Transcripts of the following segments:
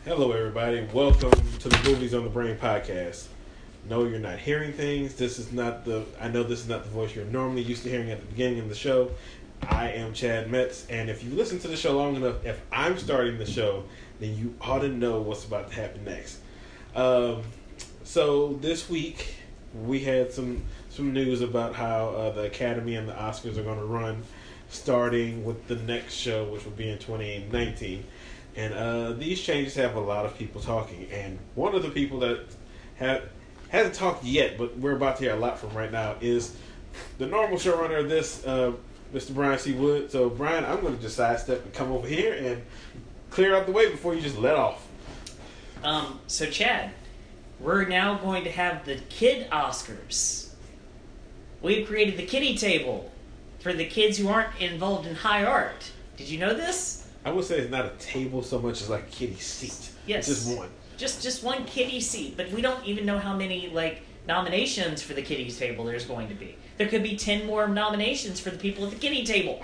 Hello, everybody. Welcome to the Movies on the Brain podcast. No, you're not hearing things. I know this is not the voice you're normally used to hearing at the beginning of the show. I am Chad Metz, and if you listen to the show long enough, if I'm starting the show, then you ought to know what's about to happen next. So this week, we had some news about how the Academy and the Oscars are going to run, starting with the next show, which will be in 2019. And these changes have a lot of people talking. And one of the people that hasn't talked yet, but we're about to hear a lot from right now, is the normal showrunner of this, Mr. Brian C. Wood. So, Brian, I'm going to just sidestep and come over here and clear out the way before you just let off. So, Chad, we're now going to have the Kid Oscars. We've created the kiddie table for the kids who aren't involved in high art. Did you know this? I would say it's not a table so much as like a kiddie seat. Yes. Just one. Just one kiddie seat, but we don't even know how many nominations for the kiddies table there's going to be. There could be 10 more nominations for the people at the kiddie table.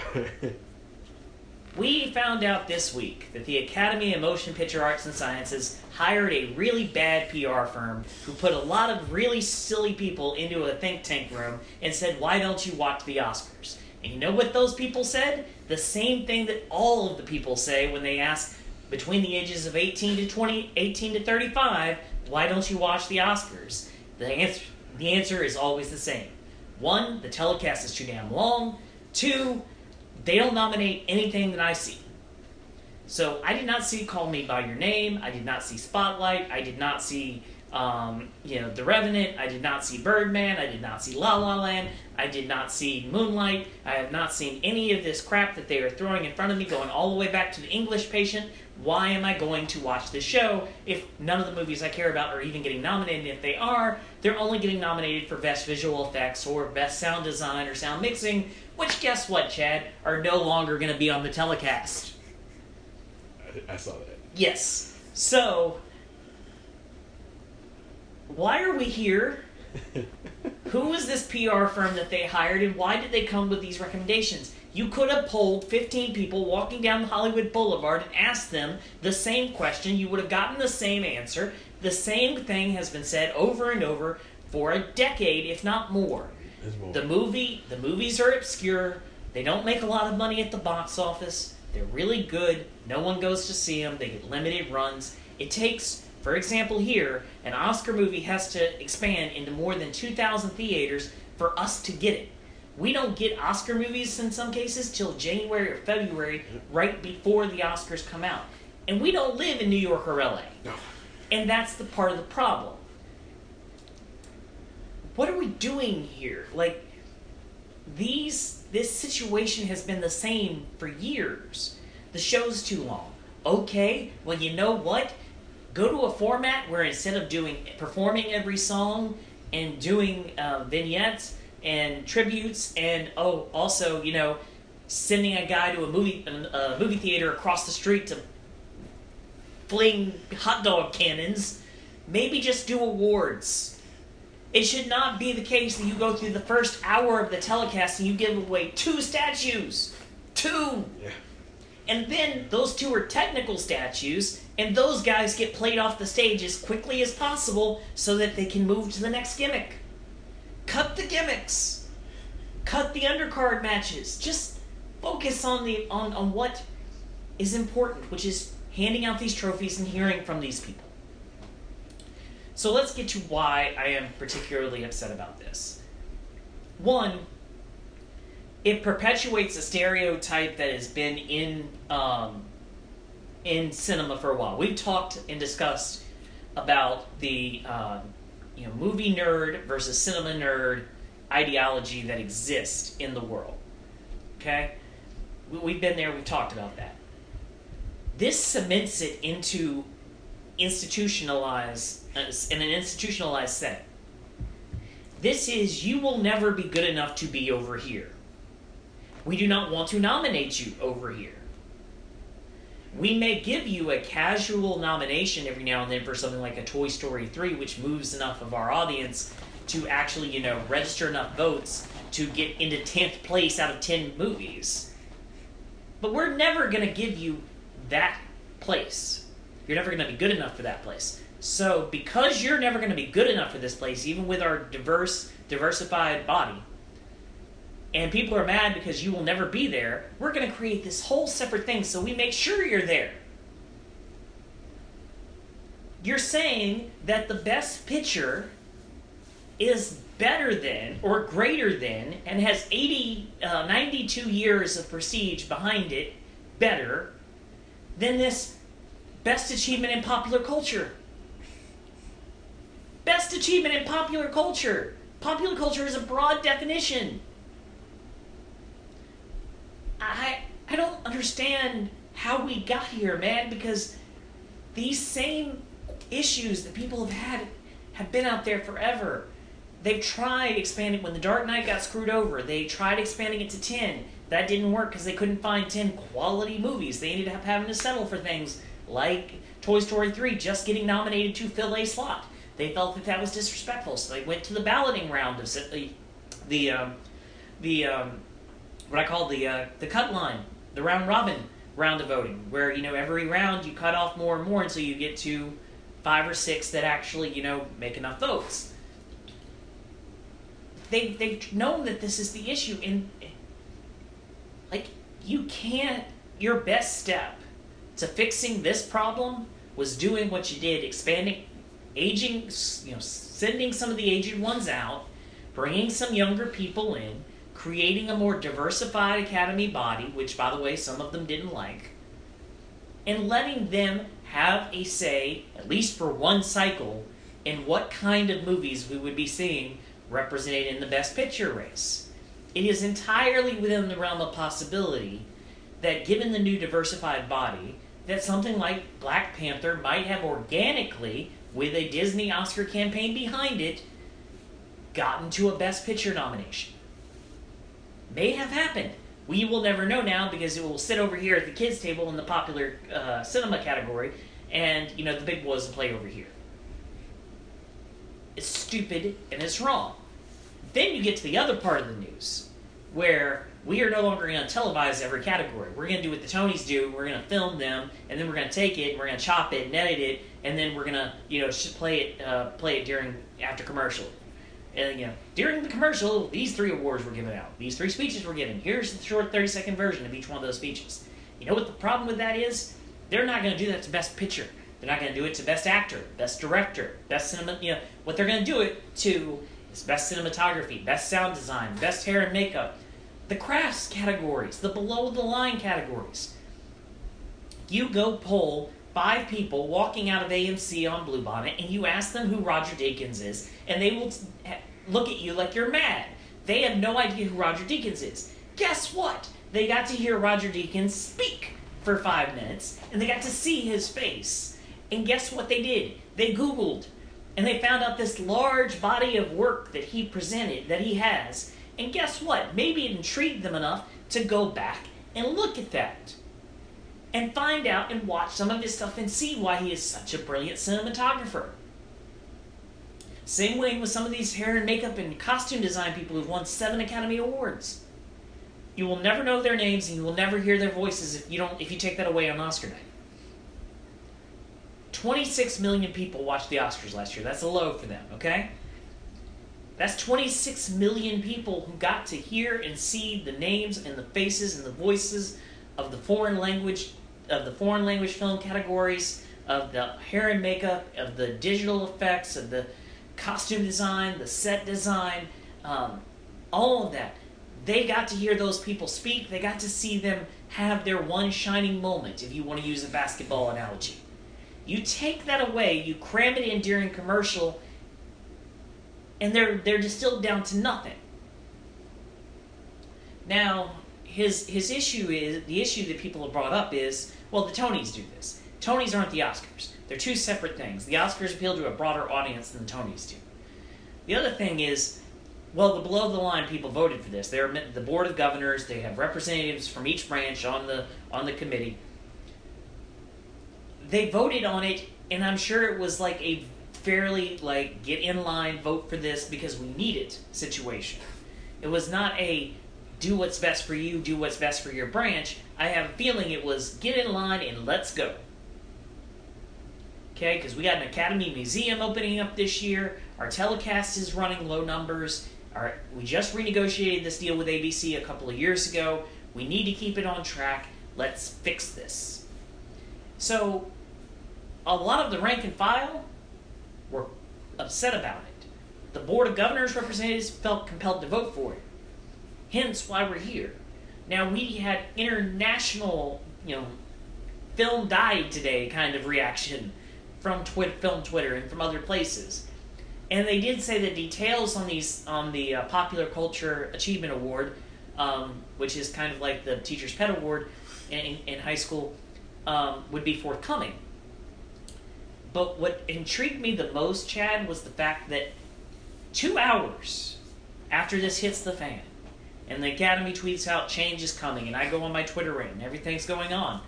We found out this week that the Academy of Motion Picture Arts and Sciences hired a really bad PR firm who put a lot of really silly people into a think tank room and said, "Why don't you watch the Oscars?" And you know what those people said? The same thing that all of the people say when they ask between the ages of 18 to 35, "Why don't you watch the Oscars?" The answer is always the same. One, the telecast is too damn long. Two, they don't nominate anything that I see. So I did not see Call Me By Your Name. I did not see Spotlight. I did not see The Revenant. I did not see Birdman. I did not see La La Land. I did not see Moonlight. I have not seen any of this crap that they are throwing in front of me, going all the way back to The English Patient. Why am I going to watch this show if none of the movies I care about are even getting nominated? If they are, they're only getting nominated for Best Visual Effects or Best Sound Design or Sound Mixing, which, guess what, Chad, are no longer going to be on the telecast. I saw that. Yes. So, why are we here? Who is this PR firm that they hired, and why did they come with these recommendations? You could have polled 15 people walking down Hollywood Boulevard and asked them the same question. You would have gotten the same answer. The same thing has been said over and over for a decade, if not more. The movies are obscure. They don't make a lot of money at the box office. They're really good. No one goes to see them. They get limited runs. It takes, for example here, an Oscar movie has to expand into more than 2,000 theaters for us to get it. We don't get Oscar movies in some cases till January or February, right before the Oscars come out. And we don't live in New York or LA. No. And that's the part of the problem. What are we doing here? This situation has been the same for years. The show's too long. Okay, well, you know what? Go to a format where instead of performing every song and doing vignettes and tributes and also sending a guy to a movie theater across the street to fling hot dog cannons, maybe just do awards. It should not be the case that you go through the first hour of the telecast and you give away 2 statues. 2! Yeah. And then those 2 are technical statues, and those guys get played off the stage as quickly as possible so that they can move to the next gimmick. Cut the gimmicks. Cut the undercard matches. Just focus on what is important, which is handing out these trophies and hearing from these people. So let's get to why I am particularly upset about this. One, it perpetuates a stereotype that has been in cinema for a while. We've talked and discussed about the movie nerd versus cinema nerd ideology that exists in the world. Okay? We've been there, we've talked about that. This cements it into in an institutionalized setting. This is, you will never be good enough to be over here. We do not want to nominate you over here. We may give you a casual nomination every now and then for something like a Toy Story 3, which moves enough of our audience to actually, register enough votes to get into 10th place out of 10 movies. But we're never going to give you that place. You're never going to be good enough for that place. So because you're never going to be good enough for this place, even with our diversified body, and people are mad because you will never be there, we're going to create this whole separate thing so we make sure you're there. You're saying that the best picture is better than or greater than and has 92 years of prestige behind it better than this best achievement in popular culture. Best achievement in popular culture. Popular culture is a broad definition. I don't understand how we got here, man, because these same issues that people have been out there forever. They've tried expanding. When The Dark Knight got screwed over, they tried expanding it to 10. That didn't work because they couldn't find 10 quality movies. They ended up having to settle for things like Toy Story 3 just getting nominated to fill a slot. They felt that was disrespectful, so they went to the balloting round of the cut line, the round robin round of voting, where every round you cut off more and more until you get to 5 or 6 that actually make enough votes. They've known that this is the issue, and you can't. Your best step to fixing this problem was doing what you did, expanding, aging, sending some of the aged ones out, bringing some younger people in, creating a more diversified Academy body, which, by the way, some of them didn't like, and letting them have a say, at least for one cycle, in what kind of movies we would be seeing represented in the Best Picture race. It is entirely within the realm of possibility that, given the new diversified body, that something like Black Panther might have organically, with a Disney Oscar campaign behind it, gotten to a Best Picture nomination. May have happened. We will never know now because it will sit over here at the kids' table in the popular cinema category, and the big boys will play over here. It's stupid and it's wrong. Then you get to the other part of the news, where we are no longer going to televise every category. We're going to do what the Tonys do. We're going to film them, and then we're going to take it, and we're going to chop it and edit it, and then we're going to play it during after commercial. And during the commercial, these 3 awards were given out. These 3 speeches were given. Here's the short 30-second version of each one of those speeches. You know what the problem with that is? They're not going to do that to Best Picture. They're not going to do it to Best Actor, Best Director, Best Cinema. What they're going to do it to is Best Cinematography, Best Sound Design, Best Hair and Makeup, the crafts categories, the below-the-line categories. You go poll 5 people walking out of AMC on Bluebonnet, and you ask them who Roger Deakins is, and they will look at you like you're mad. They have no idea who Roger Deakins is. Guess what? They got to hear Roger Deakins speak for 5 minutes, and they got to see his face. And guess what they did? They Googled, and they found out this large body of work that he presented, that he has. And guess what? Maybe it intrigued them enough to go back and look at that. And find out and watch some of his stuff and see why he is such a brilliant cinematographer. Same way with some of these hair and makeup and costume design people who've won 7 Academy Awards. You will never know their names, and you will never hear their voices if you take that away on Oscar night. 26 million people watched the Oscars last year. That's a low for them, okay? That's 26 million people who got to hear and see the names and the faces and the voices of the foreign language film categories, of the hair and makeup, of the digital effects, of the costume design, the set design, all of that. They got to hear those people speak. They got to see them have their one shining moment, if you want to use a basketball analogy. You take that away, you cram it in during commercial, and they're distilled down to nothing. Now, his issue is, the issue that people have brought up is, well, the Tonys do this. Tonys aren't the Oscars. They're 2 separate things. The Oscars appeal to a broader audience than the Tonys do. The other thing is, well, the below-the-line people voted for this. They're the Board of Governors. They have representatives from each branch on the committee. They voted on it, and I'm sure it was like a fairly, get in line, vote for this because we need it situation. It was not a do what's best for you, do what's best for your branch. I have a feeling it was get in line and let's go. Okay, because we got an Academy Museum opening up this year. Our telecast is running low numbers. We just renegotiated this deal with ABC a couple of years ago. We need to keep it on track. Let's fix this. So, a lot of the rank and file were upset about it. The Board of Governors representatives felt compelled to vote for it. Hence why we're here. Now, we had international, film died today kind of reaction from Film Twitter and from other places. And they did say that details on the Popular Culture Achievement Award, which is kind of like the Teacher's Pet Award in high school, would be forthcoming. But what intrigued me the most, Chad, was the fact that 2 hours after this hits the fan, and the Academy tweets out change is coming, and I go on my Twitter rant, and everything's going on.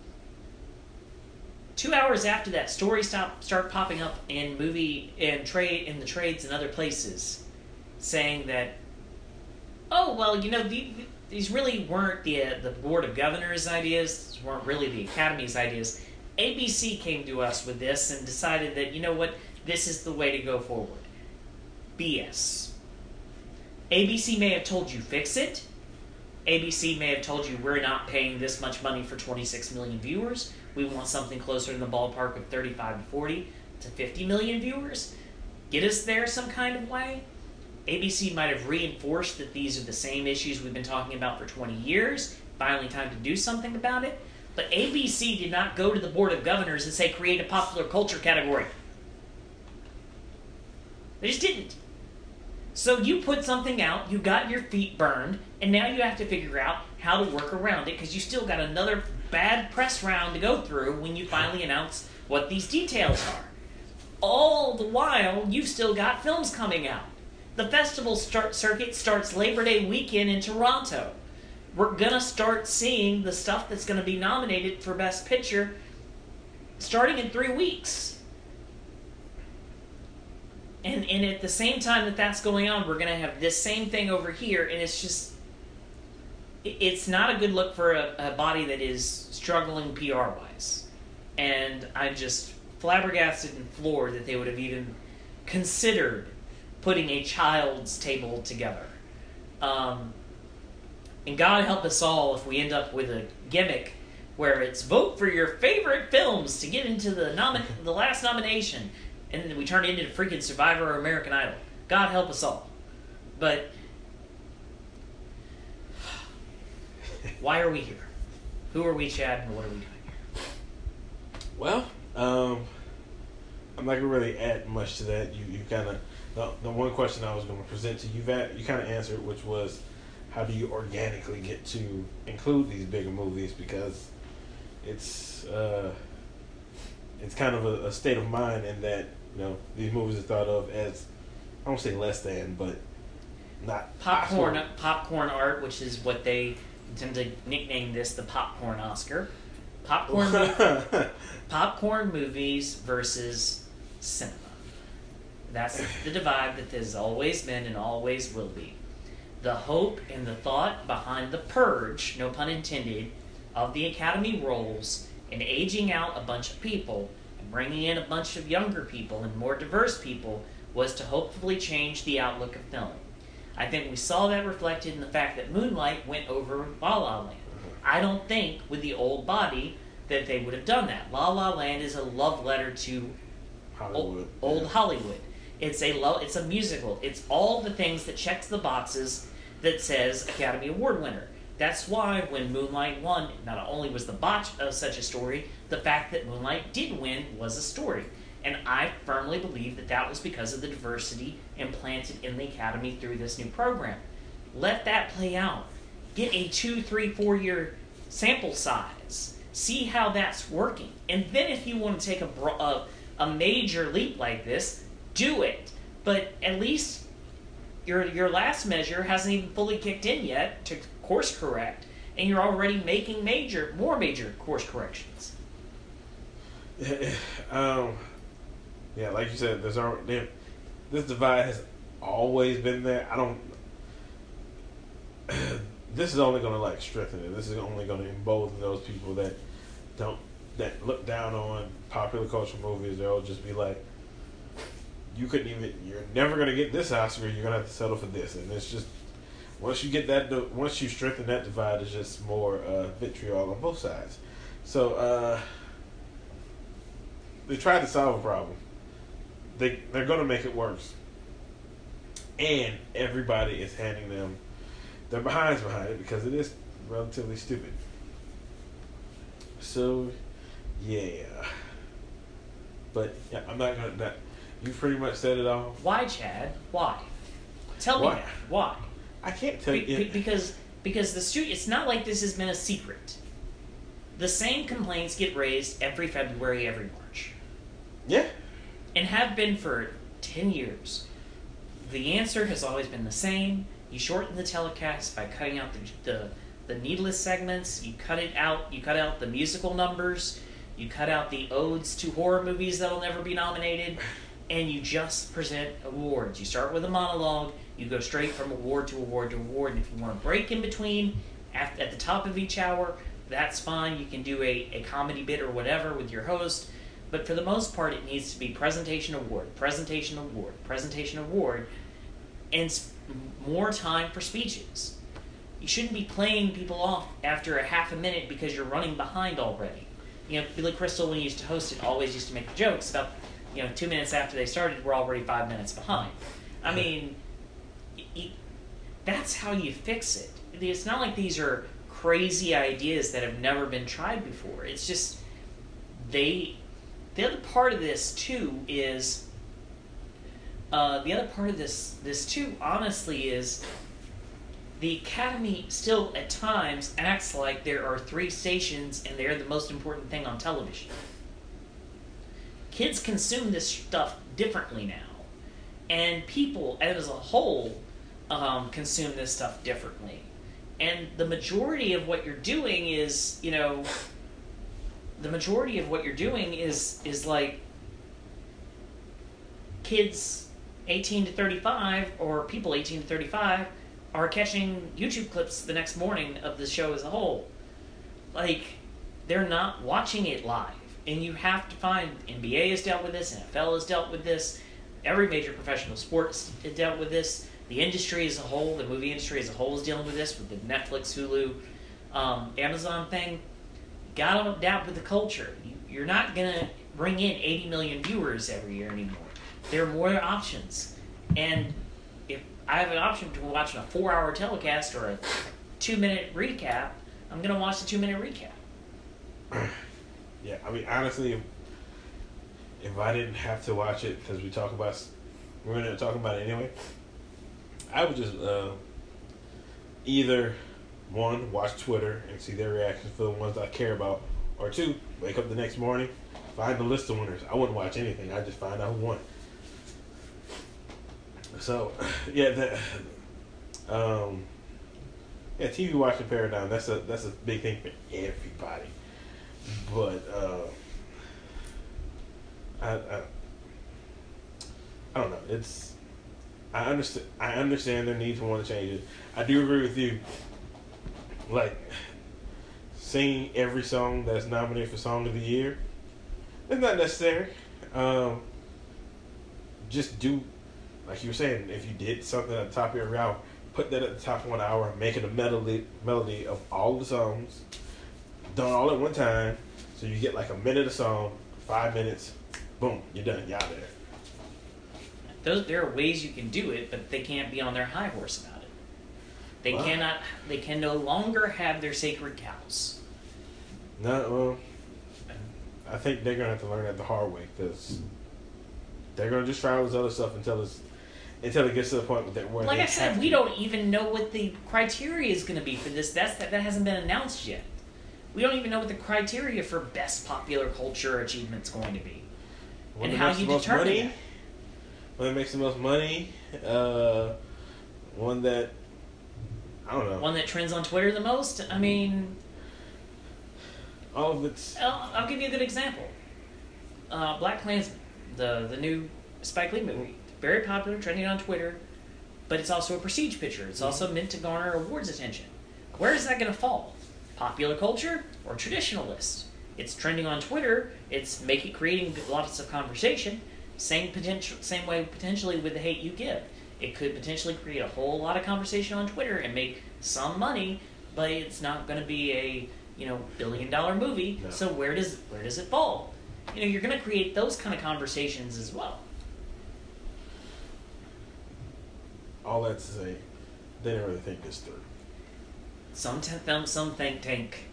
2 hours after that, stories start popping up in the trades and other places, saying that, oh well, these really weren't the Board of Governors' ideas. These weren't really the Academy's ideas. ABC came to us with this and decided that, you know what, this is the way to go forward. BS. ABC may have told you fix it. ABC may have told you we're not paying this much money for 26 million viewers. We want something closer to the ballpark of 35 to 40 to 50 million viewers. Get us there some kind of way. ABC might have reinforced that these are the same issues we've been talking about for 20 years. Finally time to do something about it. But ABC did not go to the Board of Governors and say create a popular culture category. They just didn't. So you put something out, you got your feet burned, and now you have to figure out how to work around it because you still got another bad press round to go through when you finally announce what these details are. All the while, you've still got films coming out. The festival circuit starts Labor Day weekend in Toronto. We're going to start seeing the stuff that's going to be nominated for Best Picture starting in 3 weeks. And at the same time that's going on, we're going to have this same thing over here, and it's not a good look for a body that is struggling PR-wise. And I'm just flabbergasted and floored that they would have even considered putting a child's table together. And God help us all if we end up with a gimmick where it's vote for your favorite films to get into the last nomination, and then we turn it into freaking Survivor or American Idol. God help us all. But why are we here? Who are we, Chad, and what are we doing here? Well, I'm not going to really add much to that. You kind of, the one question I was going to present to you, you kind of answered, which was, how do you organically get to include these bigger movies? Because it's kind of a state of mind in that, these movies are thought of as, I don't say less than, but not popcorn art, which is what they tend to nickname this, the popcorn Oscar. Popcorn movies versus cinema. That's the divide that has always been and always will be. The hope and the thought behind the purge, no pun intended, of the Academy roles and aging out a bunch of people and bringing in a bunch of younger people and more diverse people was to hopefully change the outlook of film. I think we saw that reflected in the fact that Moonlight went over La La Land. I don't think with the old body that they would have done that. La La Land is a love letter to Hollywood. Old Hollywood. It's a musical. It's all the things that checks the boxes that says Academy Award winner. That's why when Moonlight won, not only was the botch of such a story, the fact that Moonlight did win was a story. And I firmly believe that was because of the diversity implanted in the Academy through this new program. Let that play out. Get a 2, 3, 4 year sample size. See how that's working. And then if you want to take a major leap like this, do it. But at least your last measure hasn't even fully kicked in yet to course correct, and you're already making more major course corrections. Yeah, like you said, this divide has always been there. This is only going to strengthen it. This is only going to embolden those people that that look down on popular culture movies, they'll just be like, you're never gonna get this Oscar. You're gonna have to settle for this, and it's just once you strengthen that divide, it's just more vitriol on both sides. So they tried to solve a problem. They're gonna make it worse, and everybody is handing them their behinds behind it because it is relatively stupid. So, yeah. But yeah, I'm not gonna. You pretty much said it all. Why, Chad? Why? Tell me that. Why? I can't tell you. Because it's not like this has been a secret. The same complaints get raised every February, every March. Yeah. And have been for 10 years. The answer has always been the same. You shorten the telecast by cutting out the needless segments. You cut it out. You cut out the musical numbers. You cut out the odes to horror movies that'll never be nominated. And you just present awards. You start with a monologue. You go straight from award to award to award. And if you want to break in between, at the top of each hour, that's fine. You can do a comedy bit or whatever with your host. But for the most part, it needs to be presentation award, presentation award, presentation award, and more time for speeches. You shouldn't be playing people off after a half a minute because you're running behind already. You know, Billy Crystal, when he used to host it, always used to make jokes about, 2 minutes after they started, we're already 5 minutes behind. I mean, that's how you fix it. It's not like these are crazy ideas that have never been tried before. It's just, the other part of this, too, is, honestly, is the Academy still, at times, acts like there are 3 stations and they're the most important thing on television. Kids consume this stuff differently now. And people, as a whole, consume this stuff differently. And the majority of what you're doing is, like kids 18 to 35 or people 18 to 35 are catching YouTube clips the next morning of the show as a whole. Like, they're not watching it live. And you have to find, NBA has dealt with this, NFL has dealt with this, every major professional sport has dealt with this, the industry as a whole, the movie industry as a whole is dealing with this, with the Netflix, Hulu, Amazon thing. Got to adapt with the culture. You're not going to bring in 80 million viewers every year anymore. There are more options. And if I have an option to watch a 4-hour telecast or a 2-minute recap, I'm going to watch the 2-minute recap. Yeah, I mean, honestly, if I didn't have to watch it, because we're going to talk about it anyway, I would just either, 1, watch Twitter and see their reactions for the ones I care about, or 2, wake up the next morning, find the list of winners. I wouldn't watch anything. I'd just find out who won. So, yeah, TV watching paradigm, that's a big thing for everybody. But I don't know. I understand their need to want to change it. I do agree with you. Like, singing every song that's nominated for Song of the Year, it's not necessary. Just do, like you were saying, if you did something at the top of every hour, put that at the top of 1 hour, make it a melody of all the songs, done all at one time, so you get like a minute of song, 5 minutes, boom, you're done, you're out there. There are ways you can do it, but they can't be on their high horse about it. They can no longer have their sacred cows. No, well, I think they're going to have to learn that the hard way, because they're going to just try all this other stuff until it gets to the point where like I said, we don't even know what the criteria is going to be for this. That hasn't been announced yet. We don't even know what the criteria for best popular culture achievement is going to be. And how you determine it. One that makes the most money. One that, I don't know. One that trends on Twitter the most? I mean... all of it's... I'll give you a good example. Black Klansman, the new Spike Lee movie. Very popular, trending on Twitter, but it's also a prestige picture. It's also meant to garner awards attention. Where is that going to fall? Popular culture or traditionalist? It's trending on Twitter. It's creating lots of conversation. Same way potentially with the Hate U Give. It could potentially create a whole lot of conversation on Twitter and make some money, but it's not going to be a billion-dollar movie. No. So where does it fall? You're going to create those kind of conversations as well. All that to say, they didn't really think this through. Some think tank.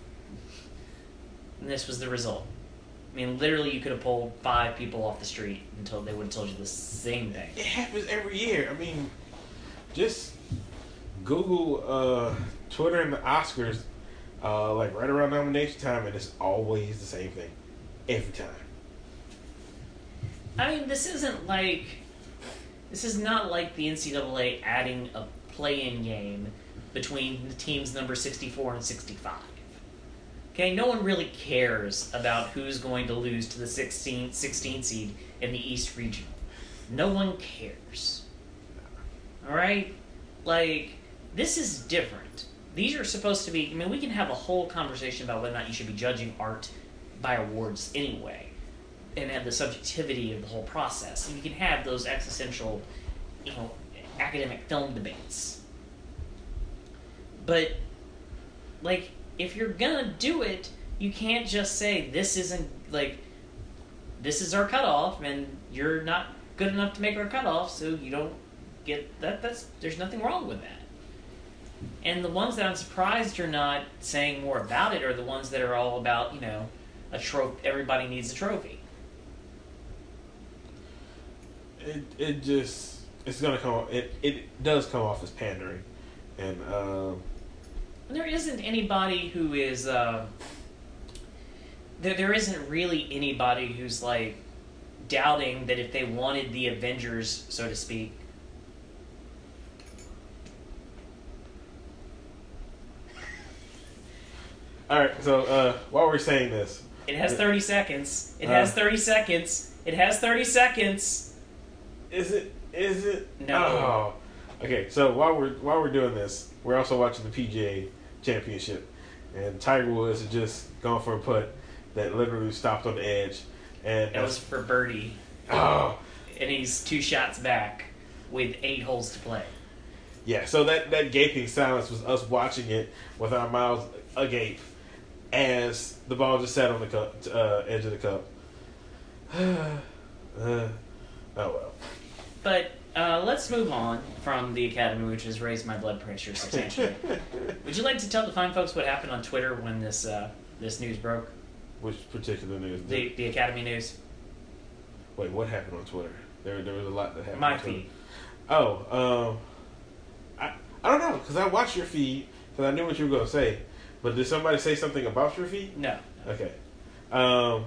And this was the result. I mean, literally, you could have pulled 5 people off the street until they would have told you the same thing. It happens every year. I mean, just Google Twitter and the Oscars, like right around nomination time, and it's always the same thing. Every time. I mean, this is not like the NCAA adding a play-in game between the teams number 64 and 65. Okay, no one really cares about who's going to lose to the 16 seed in the East Regional. No one cares. Alright? Like, this is different. These are supposed to be... I mean, we can have a whole conversation about whether or not you should be judging art by awards anyway, and have the subjectivity of the whole process. And you can have those existential, academic film debates. But, like, if you're gonna do it, you can't just say, this is our cutoff, and you're not good enough to make our cutoff, so you don't get that. There's nothing wrong with that. And the ones that I'm surprised you're not saying more about it are the ones that are all about, a trophy. Everybody needs a trophy. It's gonna come. It does come off as pandering, and there isn't anybody who is. There isn't really anybody who's like doubting that if they wanted the Avengers, so to speak. All right. So while we're saying this, it has 30 seconds. It has 30 seconds. It has 30 seconds. Is it? No. Oh. Okay. So while we're doing this, we're also watching the PGA Championship, and Tiger Woods has just gone for a putt that literally stopped on the edge, and that was for birdie. Oh. And he's 2 shots back with 8 holes to play. Yeah. So that gaping silence was us watching it with our mouths agape as the ball just sat on the cup, edge of the cup. Oh well. But let's move on from the Academy, which has raised my blood pressure substantially. Would you like to tell the fine folks what happened on Twitter when this news broke? Which particular news? The Academy news. Wait, what happened on Twitter? There was a lot that happened. My on Twitter. feed. Oh, I don't know, because I watched your feed because I knew what you were going to say. But did somebody say something about your feed? No. Okay. Oh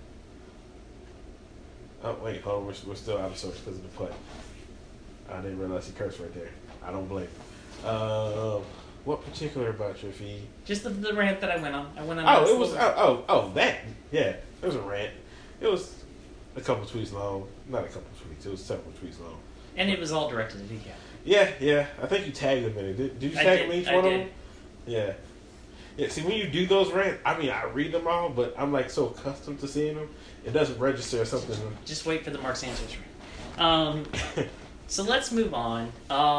wait, hold on. We're still out of sorts because of the putt. I didn't realize he cursed right there. I don't blame him. What particular about your feed? Just the rant that I went on. That. Yeah, it was a rant. It was a couple tweets long. Not a couple tweets. It was several tweets long. And it was all directed at DK. Yeah. I think you tagged him in it. Did you tag him in each one of them? Yeah. Yeah, see, when you do those rants, I mean, I read them all, but I'm, like, so accustomed to seeing them, it doesn't register as something. Just wait for the Mark Sanchez rant. So let's move on.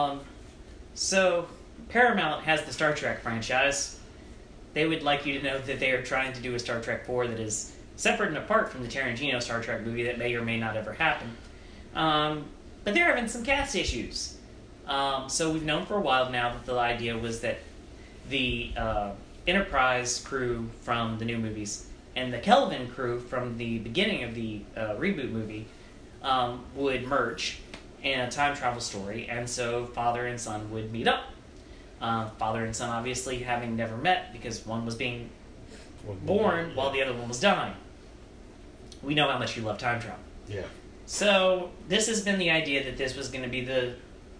So Paramount has the Star Trek franchise. They would like you to know that they are trying to do a Star Trek 4 that is separate and apart from the Tarantino Star Trek movie that may or may not ever happen. But they're having some cast issues. So we've known for a while now that the idea was that the Enterprise crew from the new movies and the Kelvin crew from the beginning of the reboot movie would merge in a time travel story, and so father and son would meet up. Father and son obviously having never met because one was being born while the other one was dying. We know how much you love time travel. Yeah. So this has been the idea that this was going to be the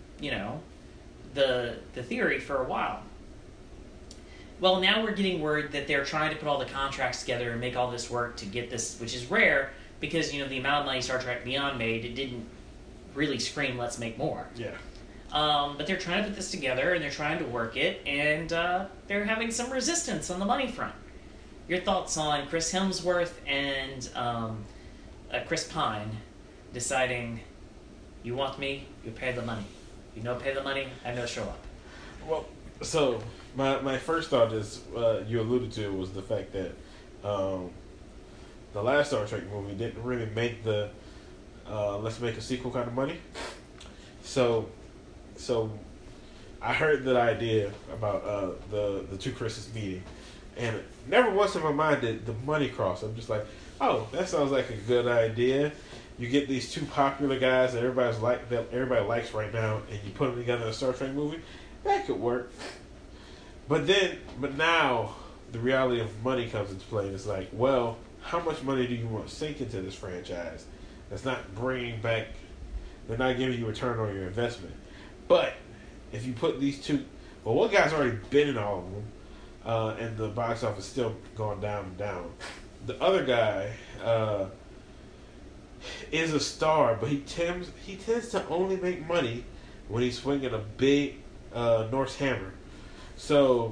theory for a while. Well, now we're getting word that they're trying to put all the contracts together and make all this work to get this, which is rare because, the amount of money Star Trek Beyond made, it didn't really scream, let's make more. Yeah. But they're trying to put this together and they're trying to work it, and they're having some resistance on the money front. your thoughts on Chris Hemsworth and Chris Pine deciding, you want me, you pay the money. You don't pay the money, I no show up. Well, so my first thought is you alluded to was the fact that the last Star Trek movie didn't really make the let's make a sequel kind of money. So I heard that idea about the two Chris's meeting, and never once in my mind did the money cross. I'm just like, oh, that sounds like a good idea. You get these two popular guys that everybody likes right now, and you put them together in a Star Trek movie. That could work. But now the reality of money comes into play, and it's like, well, how much money do you want to sink into this franchise? That's not bringing back. They're not giving you a return on your investment. But if you put these two, well, one guy's already been in all of them, and the box office still going down and down. The other guy is a star, but he tends to only make money when he's swinging a big Norse hammer. So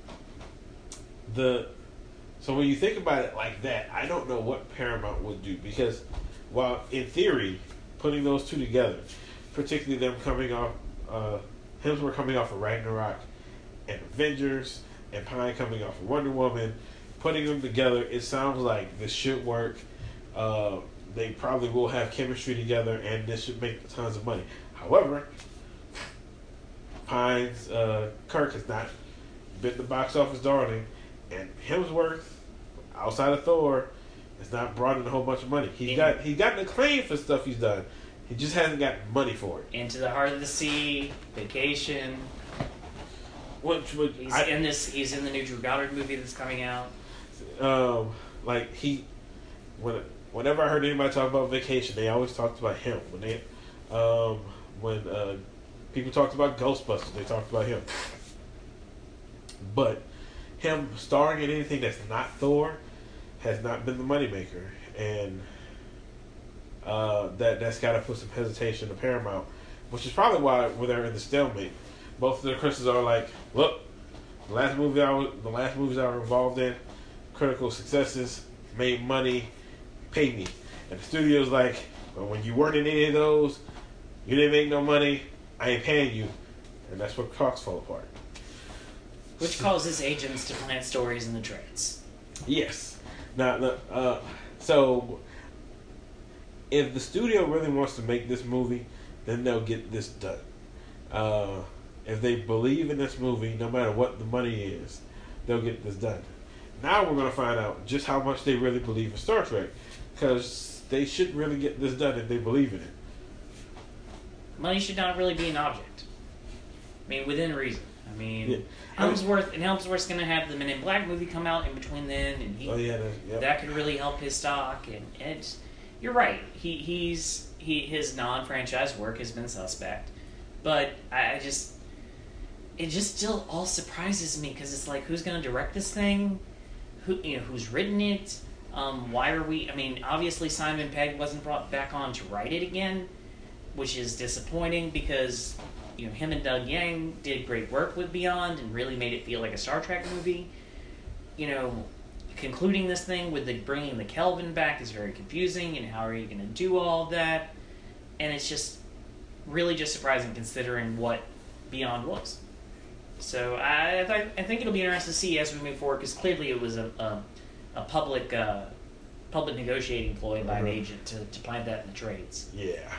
when you think about it like that, I don't know what Paramount would do, because while in theory putting those two together, particularly them coming off Hemsworth coming off of Ragnarok and Avengers, and Pine coming off of Wonder Woman, putting them together, it sounds like this should work. They probably will have chemistry together, and this should make tons of money. However, Pine's Kirk has not been the box office darling, and Hemsworth, outside of Thor, has not brought in a whole bunch of money. He's gotten acclaim for stuff he's done. He just hasn't got money for it. Into the Heart of the Sea, Vacation. He's in the new Drew Goddard movie that's coming out. Whenever I heard anybody talk about Vacation, they always talked about him. When people talked about Ghostbusters, they talked about him. But him starring in anything that's not Thor has not been the moneymaker, and that's got to put some hesitation to Paramount, which is probably why they're in the stalemate. Both of the Chris's are like, look, the last movies I were involved in, critical successes, made money, pay me. And the studio's like, well, when you weren't in any of those, you didn't make no money, I ain't paying you. And that's where talks fall apart. Which causes agents to plant stories in the trades. Yes. Now, so if the studio really wants to make this movie, then they'll get this done. If they believe in this movie, no matter what the money is, they'll get this done. Now we're going to find out just how much they really believe in Star Trek, because they should really get this done if they believe in it. Money should not really be an object. I mean, within reason. I mean, Yeah. Hemsworth's going to have the Men in Black movie come out in between then, and that could really help his stock. And you're right. His non-franchise work has been suspect, but it just still all surprises me, because it's like, who's going to direct this thing? Who's written it? Why are we? I mean, obviously Simon Pegg wasn't brought back on to write it again, which is disappointing, because him and Doug Yang did great work with Beyond and really made it feel like a Star Trek movie. Concluding this thing with bringing the Kelvin back is very confusing, and how are you going to do all of that? And it's just really just surprising, considering what Beyond was. So I think it'll be interesting to see as we move forward, because clearly it was a public negotiating ploy by an agent to find that in the trades. Yeah.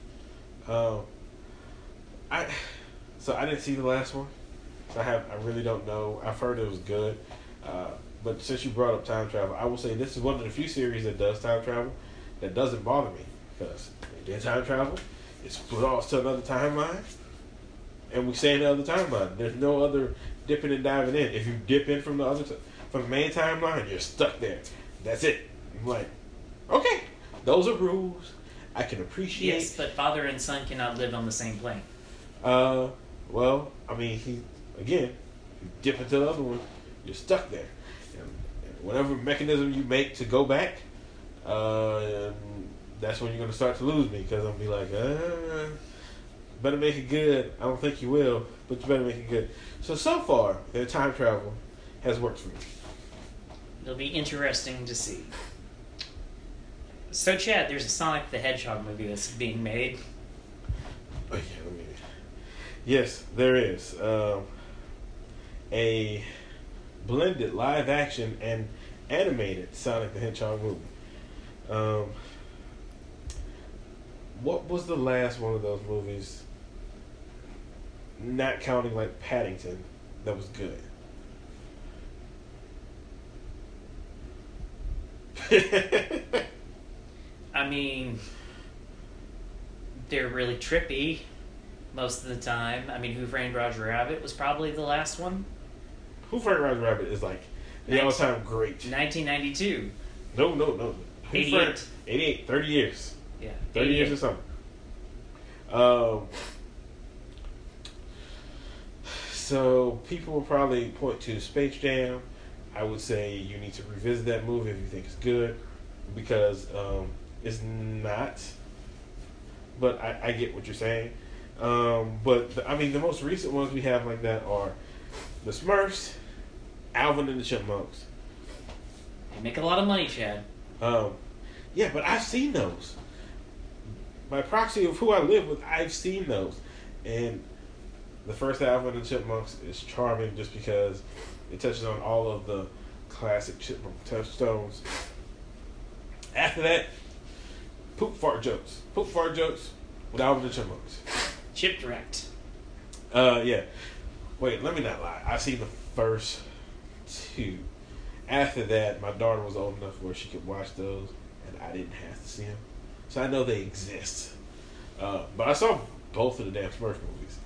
I didn't see the last one, so I really don't know. I've heard it was good, but since you brought up time travel, I will say this is one of the few series that does time travel that doesn't bother me, because they did time travel, it split off to another timeline, and we stay in the other timeline. There's no other dipping and diving in. If you dip in from the main timeline, you're stuck there. That's it. I'm like, okay, those are rules. I can appreciate. Yes, but father and son cannot live on the same plane. Well, I mean, you dip into the other one, you're stuck there. And whatever mechanism you make to go back, that's when you're going to start to lose me, because I'll be like, better make it good. I don't think you will, but you better make it good. So far, their time travel has worked for me. It'll be interesting to see. So, Chad, there's a Sonic the Hedgehog movie that's being made. Oh, yeah, yes, there is. A blended live action and animated Sonic the Hedgehog movie. What was the last one of those movies, not counting like Paddington, that was good? I mean, they're really trippy most of the time. I mean, Who Framed Roger Rabbit was probably the last one. Who Framed Roger Rabbit is like the all-time great. 1992. No. 88. 88, 30 years. Yeah. 30 years or something. So people will probably point to Space Jam. I would say you need to revisit that movie if you think it's good, because it's not. But I get what you're saying. But the most recent ones we have like that are the Smurfs, Alvin and the Chipmunks. They make a lot of money, Chad. Yeah, but I've seen those. By proxy of who I live with, I've seen those. And the first Alvin and the Chipmunks is charming just because it touches on all of the classic Chipmunk touchstones. After that, poop fart jokes. Poop fart jokes with Alvin and the Chipmunks. Chipwrecked. Yeah. Wait, let me not lie. I've seen the first two. After that, my daughter was old enough where she could watch those, and I didn't have to see them. So I know they exist. But I saw both of the damn Smurf movies.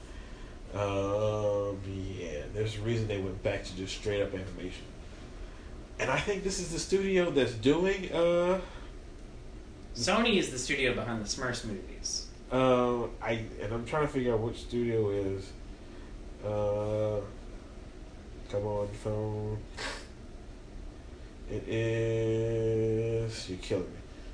Yeah, there's a reason they went back to just straight up animation. And I think this is the studio that's doing Sony is the studio behind the Smurfs movies. I'm trying to figure out which studio is. Come on, phone. It is. You're killing me.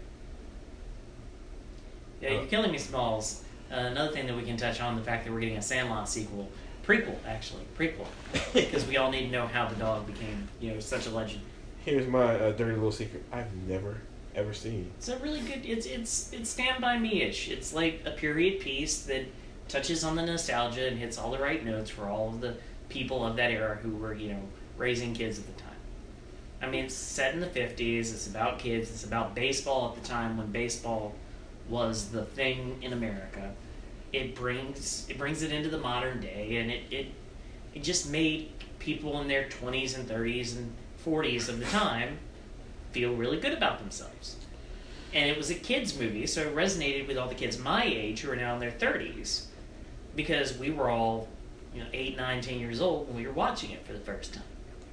Yeah, you're killing me, Smalls. Another thing that we can touch on, the fact that we're getting a Sandlot sequel. Prequel. Because we all need to know how the dog became, such a legend. Here's my dirty little secret. I've never, ever seen. It's a really good, it's Stand By Me-ish. It's like a period piece that touches on the nostalgia and hits all the right notes for all of the people of that era who were, raising kids at the time. I mean, it's set in the 50s. It's about kids. It's about baseball at the time when baseball was the thing in America. It brings it into the modern day, and it just made people in their 20s and 30s and 40s of the time feel really good about themselves. And it was a kids movie, so it resonated with all the kids my age who are now in their 30s, because we were all 8, 9, 10 years old when we were watching it for the first time.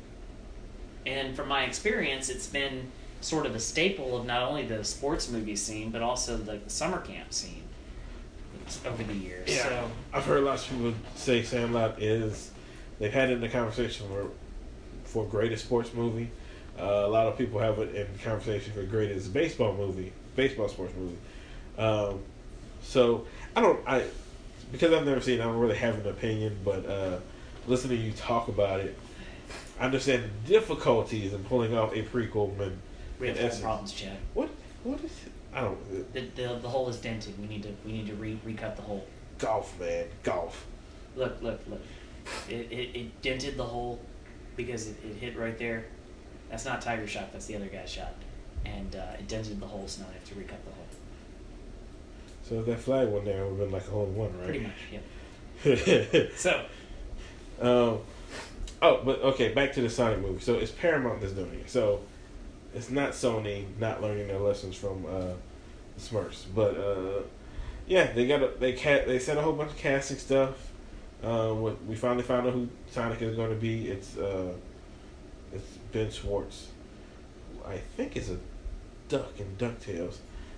And from my experience, it's been sort of a staple of not only the sports movie scene, but also the summer camp scene over the years. Yeah, so, I've heard lots of people say Sandlot is, they've had it in the conversation for greatest sports movie. A lot of people have it in conversation for greatest baseball sports movie. So because I've never seen it, I don't really have an opinion, but listening to you talk about it, I understand the difficulties in pulling off a prequel. We have full problems, Chad. What is it? I don't. The hole is dented. We need to recut the hole. Golf, man, golf. Look. It dented the hole because it hit right there. That's not Tiger's shot. That's the other guy's shot, and it dented the hole. So now I have to recut the hole. So if that flag went there, it would have been like a hole in one, right? Pretty much, yeah. So. But okay, back to the Sonic movie. So it's Paramount that's doing it. So it's not Sony not learning their lessons from the Smurfs. But yeah, they sent a whole bunch of casting stuff. We finally found out who Sonic is going to be. It's Ben Schwartz. I think it's a duck in DuckTales.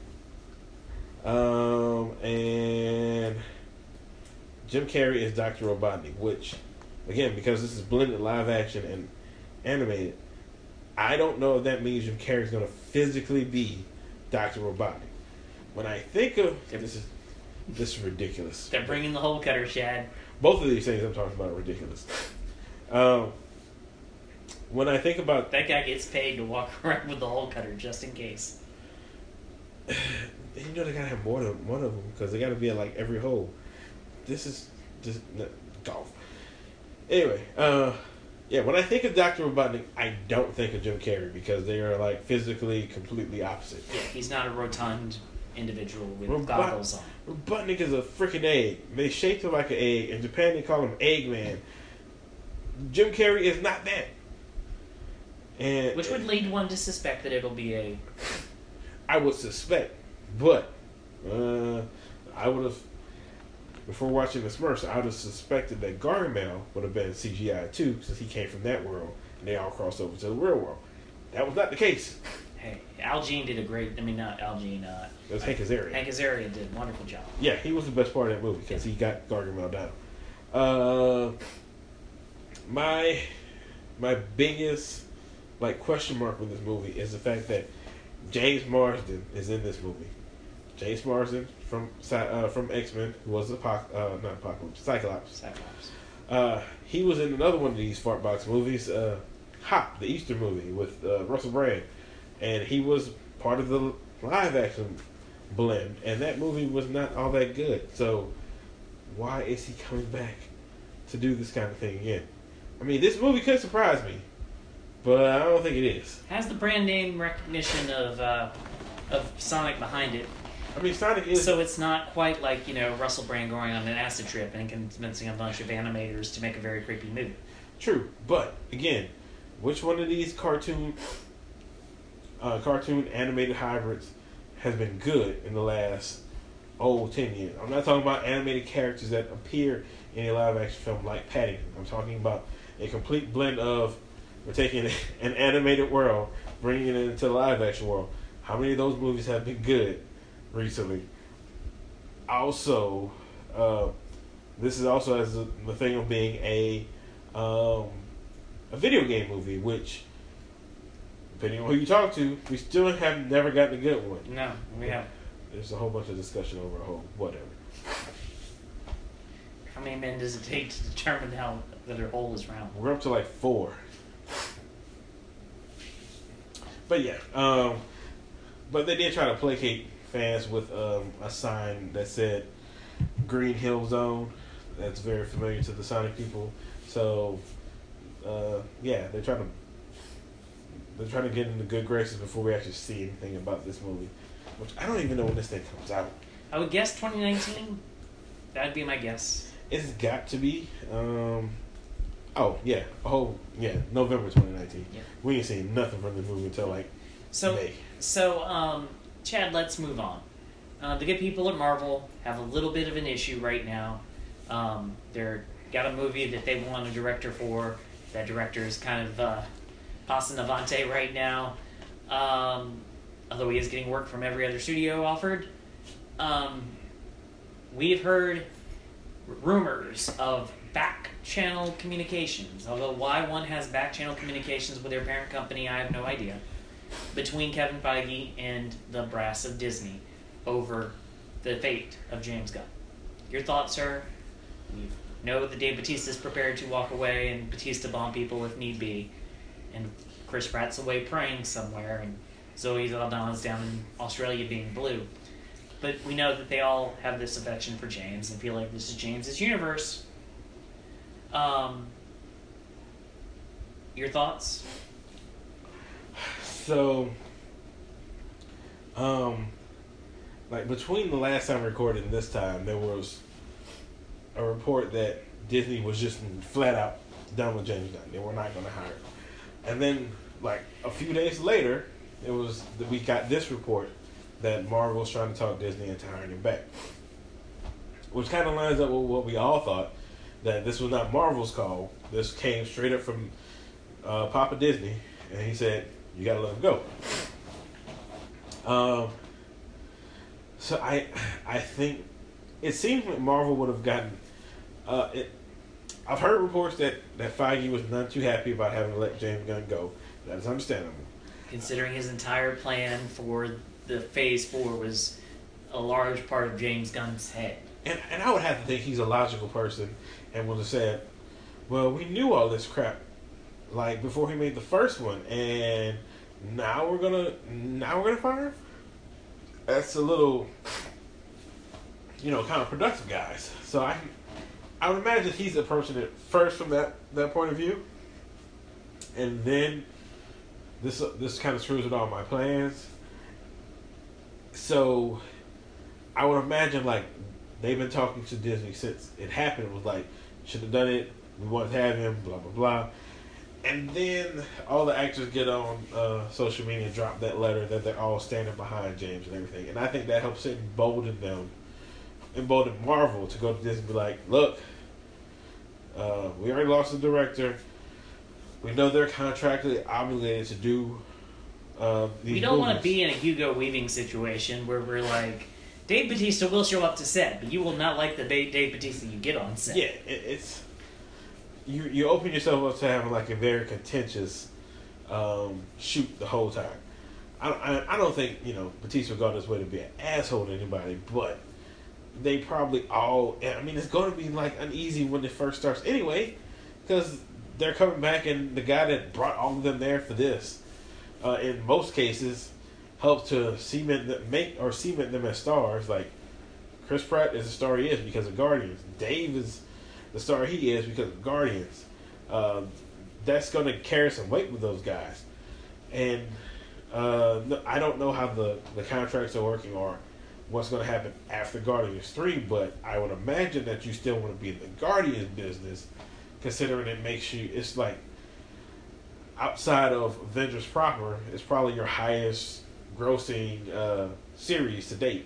And Jim Carrey is Dr. Robotnik, which, again, because this is blended live action and animated, I don't know if that means Jim Carrey's going to physically be Dr. Robotnik. When I think of this is ridiculous. They're bringing the hole cutter, Chad. Both of these things I'm talking about are ridiculous. when I think about That guy gets paid to walk around with the hole cutter just in case. they gotta have more than one of them because they gotta be at like every hole. This is just golf. Anyway, yeah, when I think of Dr. Robotnik, I don't think of Jim Carrey because they are like physically completely opposite. Yeah, he's not a rotund individual with goggles on. Robotnik is a freaking egg. They shaped him like an egg. In Japan, they call him Eggman. Jim Carrey is not that. And which would lead one to suspect that it'll be a... I would suspect, but I would have, before watching the Smurfs, I would have suspected that Gargamel would have been CGI too, since he came from that world, and they all crossed over to the real world. That was not the case. Hey, Al Jean did a great... I mean, not Al Jean. It was Hank Azaria. Hank Azaria did a wonderful job. Yeah, he was the best part of that movie because he got Gargamel down. My biggest question mark with this movie is the fact that James Marsden is in this movie. James Marsden from X-Men, who was not Apocalypse, Cyclops. He was in another one of these fart box movies, Hop, the Easter movie with Russell Brand, and he was part of the live action blend, and that movie was not all that good. So why is he coming back to do this kind of thing again? I mean, this movie could surprise me, but I don't think it is. Has the brand name recognition of Sonic behind it. I mean, Sonic is... So it's not quite like, Russell Brand going on an acid trip and convincing a bunch of animators to make a very creepy movie. True, but, again, which one of these cartoon animated hybrids has been good in the last 10 years? I'm not talking about animated characters that appear in a live action film like Paddington. I'm talking about a complete blend of, we're taking an animated world, bringing it into the live action world. How many of those movies have been good recently? Also, this is also as the thing of being a video game movie, which, depending on who you talk to, we still have never gotten a good one. No, we haven't. There's a whole bunch of discussion over a whole whatever. How many men does it take to determine that her hole is round? We're up to like 4. But yeah, but they did try to placate fans with a sign that said Green Hill Zone. That's very familiar to the Sonic people. So yeah, they're trying to get into good graces before we actually see anything about this movie, which I don't even know when this thing comes out. I would guess 2019. That'd be my guess. It's got to be. November 2019. Yeah. We ain't seen nothing from the movie until May. So, Chad, let's move on. The good people at Marvel have a little bit of an issue right now. They're got a movie that they want a director for. That director is kind of pasta navante right now. Although he is getting work from every other studio offered. We've heard rumors of back-channel communications. Although why one has back-channel communications with their parent company, I have no idea. Between Kevin Feige and the brass of Disney over the fate of James Gunn. Your thoughts, sir? We know that Dave Bautista's prepared to walk away and Bautista bomb people if need be. And Chris Pratt's away praying somewhere, and Zoe Saldana's down in Australia being blue. But we know that they all have this affection for James and feel like this is James's universe. Your thoughts? So, between the last time I recorded and this time, there was a report that Disney was just flat out done with James Gunn. They were not going to hire him. And then, a few days later, we got this report that Marvel was trying to talk Disney into hiring him back. Which kind of lines up with what we all thought, that this was not Marvel's call. This came straight up from Papa Disney, and he said, you gotta let him go. So I think it seems like Marvel would have gotten I've heard reports that Feige was not too happy about having to let James Gunn go. That is understandable. Considering his entire plan for the Phase 4 was a large part of James Gunn's head. And I would have to think he's a logical person and would have said, well, we knew all this crap like before he made the first one, and now we're gonna fire him. That's a little, kind of productive, guys. So I would imagine he's approaching it first from that point of view, and then this kind of screws with all my plans. So I would imagine like they've been talking to Disney since it happened. It was like, should have done it. We want to have him. Blah blah blah. And then all the actors get on social media and drop that letter that they're all standing behind James and everything. And I think that helps embolden Marvel to go to Disney and be like, look, we already lost the director. We know they're contractually obligated to do these We don't want to movies. be in a Hugo Weaving situation where we're like, Dave Bautista will show up to set, but you will not like the Dave Bautista you get on set. Yeah, it's... You open yourself up to having like a very contentious shoot the whole time. I don't think Batista would go this way to be an asshole to anybody, but they probably all. I mean, it's going to be like uneasy when it first starts anyway, because they're coming back, and the guy that brought all of them there for this, in most cases, helped to cement them as stars. Like Chris Pratt is the star he is because of Guardians. Dave is the star he is because of Guardians. That's going to carry some weight with those guys. And I don't know how the contracts are working or what's going to happen after Guardians 3, but I would imagine that you still want to be in the Guardians business, considering it's like outside of Avengers proper, it's probably your highest grossing series to date.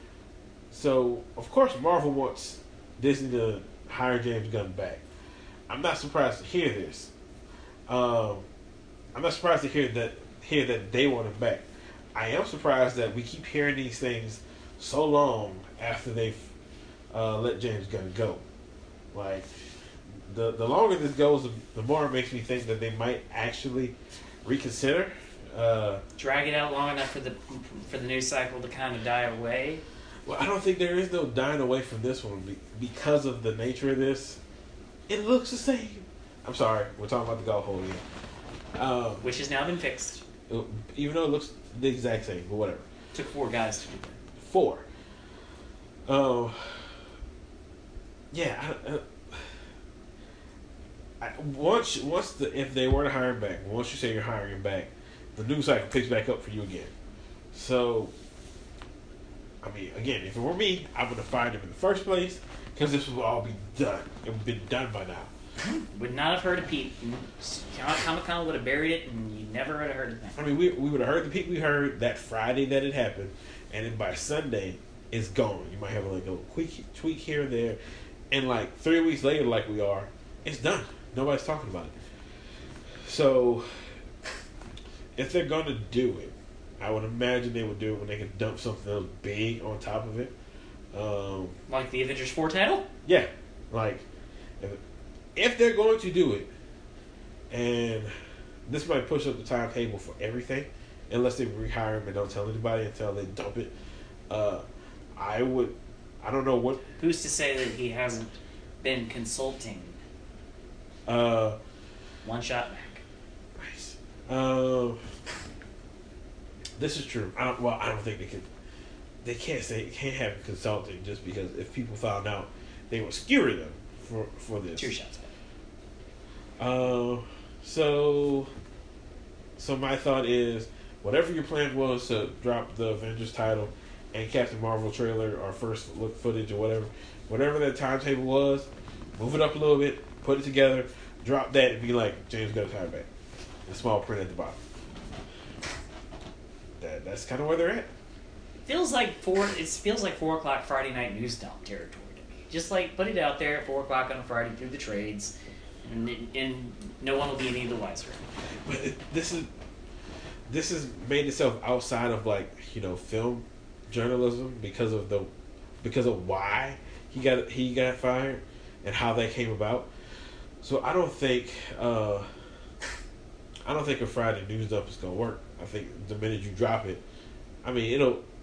So, of course, Marvel wants Disney to hire James Gunn back. I'm not surprised to hear this. I'm not surprised to hear that they want him back. I am surprised that we keep hearing these things so long after they've let James Gunn go. Like the longer this goes, the more it makes me think that they might actually reconsider. Drag it out long enough for the news cycle to kind of die away. Well, I don't think there is no dying away from this one because of the nature of this. It looks the same. I'm sorry, we're talking about the golf hole again. Which has now been fixed. Even though it looks the exact same, but whatever. Took 4 guys to do that. 4. Yeah. If they were to hire him back, once you say you're hiring him back, the news cycle picks back up for you again. So, I mean, again, if it were me, I would have fired him in the first place because this would all be done. It would have been done by now. Would not have heard a peep. Comic-Con would have buried it, and you never would have heard a thing. I mean, we would have heard the peep we heard that Friday that it happened, and then by Sunday, it's gone. You might have like a little tweak here and there, and like 3 weeks later, like we are, it's done. Nobody's talking about it. So, if they're going to do it, I would imagine they would do it when they could dump something else big on top of it. Like the Avengers 4 title? Yeah. Like, if they're going to do it, and this might push up the timetable for everything, unless they rehire him and don't tell anybody until they dump it, I don't know what... Who's to say that he hasn't been consulting? One shot back. Nice. This is true. I don't think they can. They can't have consulting just because if people found out, they would skewer them for this. 2 shots back. So my thought is, whatever your plan was to drop the Avengers title and Captain Marvel trailer or first look footage or whatever that timetable was, move it up a little bit, put it together, drop that, and be like, James got a time back. In small print at the bottom. That's kind of where they're at. Feels like 4 o'clock Friday night news dump territory to me. Just like put it out there at 4 o'clock on a Friday through the trades, and no one will be any the wiser. But this has made itself outside of like film journalism because of why he got fired and how that came about. So I don't think a Friday news dump is gonna work. I think the minute you drop it, I mean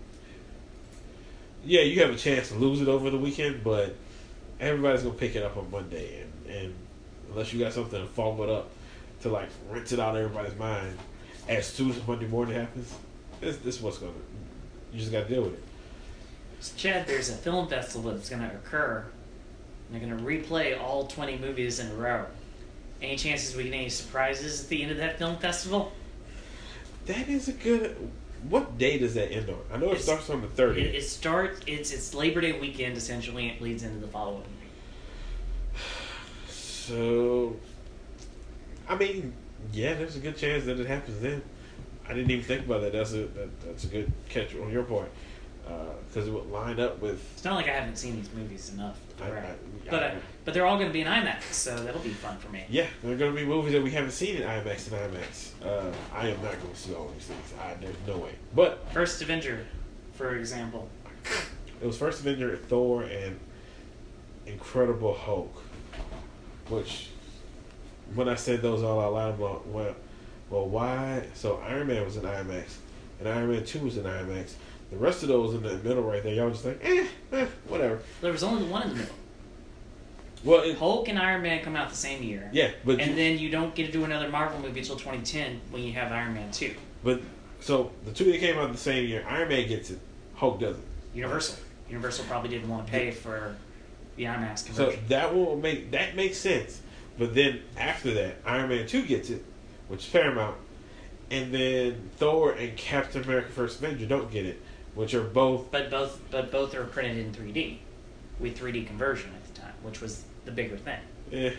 you have a chance to lose it over the weekend, but everybody's gonna pick it up on Monday, and unless you got something to follow it up, to like rinse it out of everybody's mind as soon as Monday morning happens. This is what's gonna. You just gotta deal with it. So Chad, there's a film festival that's going to occur. And they're going to replay all 20 movies in a row. Any chances we get any surprises at the end of that film festival? That is a good. What day does that end on? I know it starts on the 30th. It starts. It's Labor Day weekend essentially, and it leads into the following week. So, I mean, yeah, there's a good chance that it happens then. I didn't even think about that. That's a good catch on your part, because it would line up with. It's not like I haven't seen these movies enough. But they're all going to be in IMAX, so that'll be fun for me. Yeah, there are going to be movies that we haven't seen in IMAX and IMAX. I am not going to see all these things. There's no way. But First Avenger, for example. It was First Avenger, Thor, and Incredible Hulk. Which, when I said those all out loud, well, why? So Iron Man was in IMAX, and Iron Man 2 was in IMAX. The rest of those in the middle right there, y'all just like, whatever. There was only the one in the middle. Well, Hulk and Iron Man come out the same year. Yeah, but then you don't get to do another Marvel movie until 2010 when you have Iron Man 2. But so the two that came out the same year, Iron Man gets it, Hulk doesn't. Universal probably didn't want to pay for the IMAX conversion. So that makes sense. But then after that, Iron Man 2 gets it, which is Paramount, and then Thor and Captain America: First Avenger don't get it, which are both. But both are printed in 3D, with 3D conversion at the time, which was the bigger thing.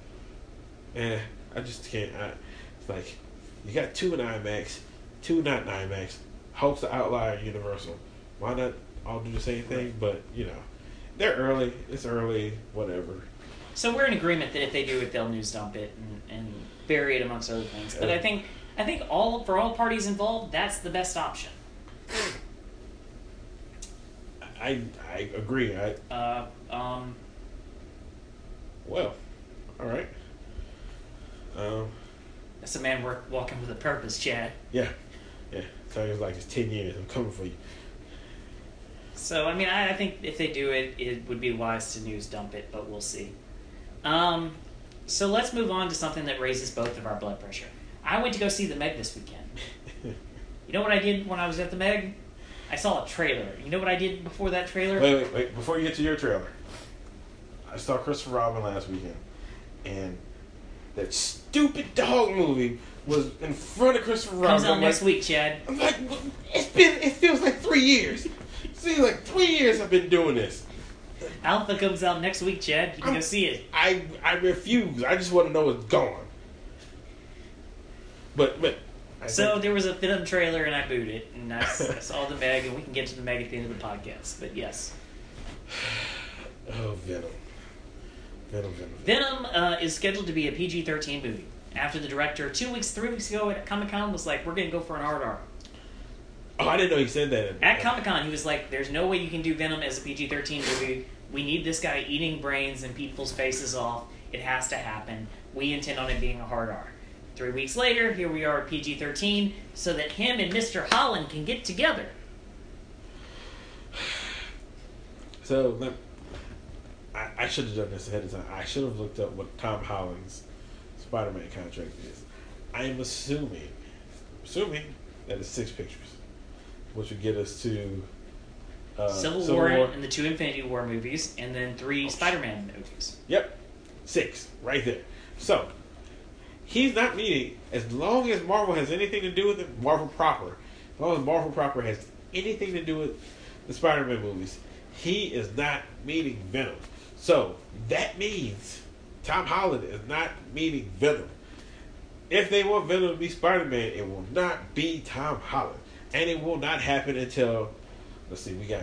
I just can't. It's like you got two in IMAX, two not in IMAX. Hulk's the outlier, Universal. Why not all do the same thing? Right. But they're early. It's early. Whatever. So we're in agreement that if they do it, they'll news dump it and bury it amongst other things. But I think for all parties involved, that's the best option. I agree. Well, all right. That's a man walking with a purpose, Chad. Yeah. So it was like it's 10 years. I'm coming for you. So I mean, I think if they do it, it would be wise to news dump it, but we'll see. So let's move on to something that raises both of our blood pressure. I went to go see the Meg this weekend. You know what I did when I was at the Meg? I saw a trailer. You know what I did before that trailer? Wait. Before you get to your trailer, I saw Christopher Robin last weekend, and that stupid dog movie was in front of Christopher Robin. Comes out next week, Chad. I'm like, it feels like 3 years. It seems like 3 years I've been doing this. Alpha comes out next week, Chad. You can go see it. I refuse. I just want to know it's gone. But so there was a Venom trailer, and I booed it, and I saw the Meg, and we can get to the Meg at the end of the podcast. But yes. Oh, Venom. Venom is scheduled to be a PG-13 movie. After the director 3 weeks ago at Comic-Con was like, we're going to go for an R. Oh, I didn't know he said that. At Comic-Con, he was like, there's no way you can do Venom as a PG-13 movie. We need this guy eating brains and people's faces off. It has to happen. We intend on it being a hard R. 3 weeks later, here we are at PG-13, so that him and Mr. Holland can get together. So, I should have done this ahead of time. I should have looked up what Tom Holland's Spider-Man contract is. I am assuming that it's 6 pictures, which would get us to Civil War and the 2 Infinity War movies, and then 3 Spider-Man movies. Yep, 6 right there. So he's not meeting, as long as Marvel has anything to do with it. Marvel proper, as long as Marvel proper has anything to do with the Spider-Man movies, he is not meeting Venom. So that means Tom Holland is not meeting Venom. If they want Venom to be Spider-Man, it will not be Tom Holland. And it will not happen until, let's see, we got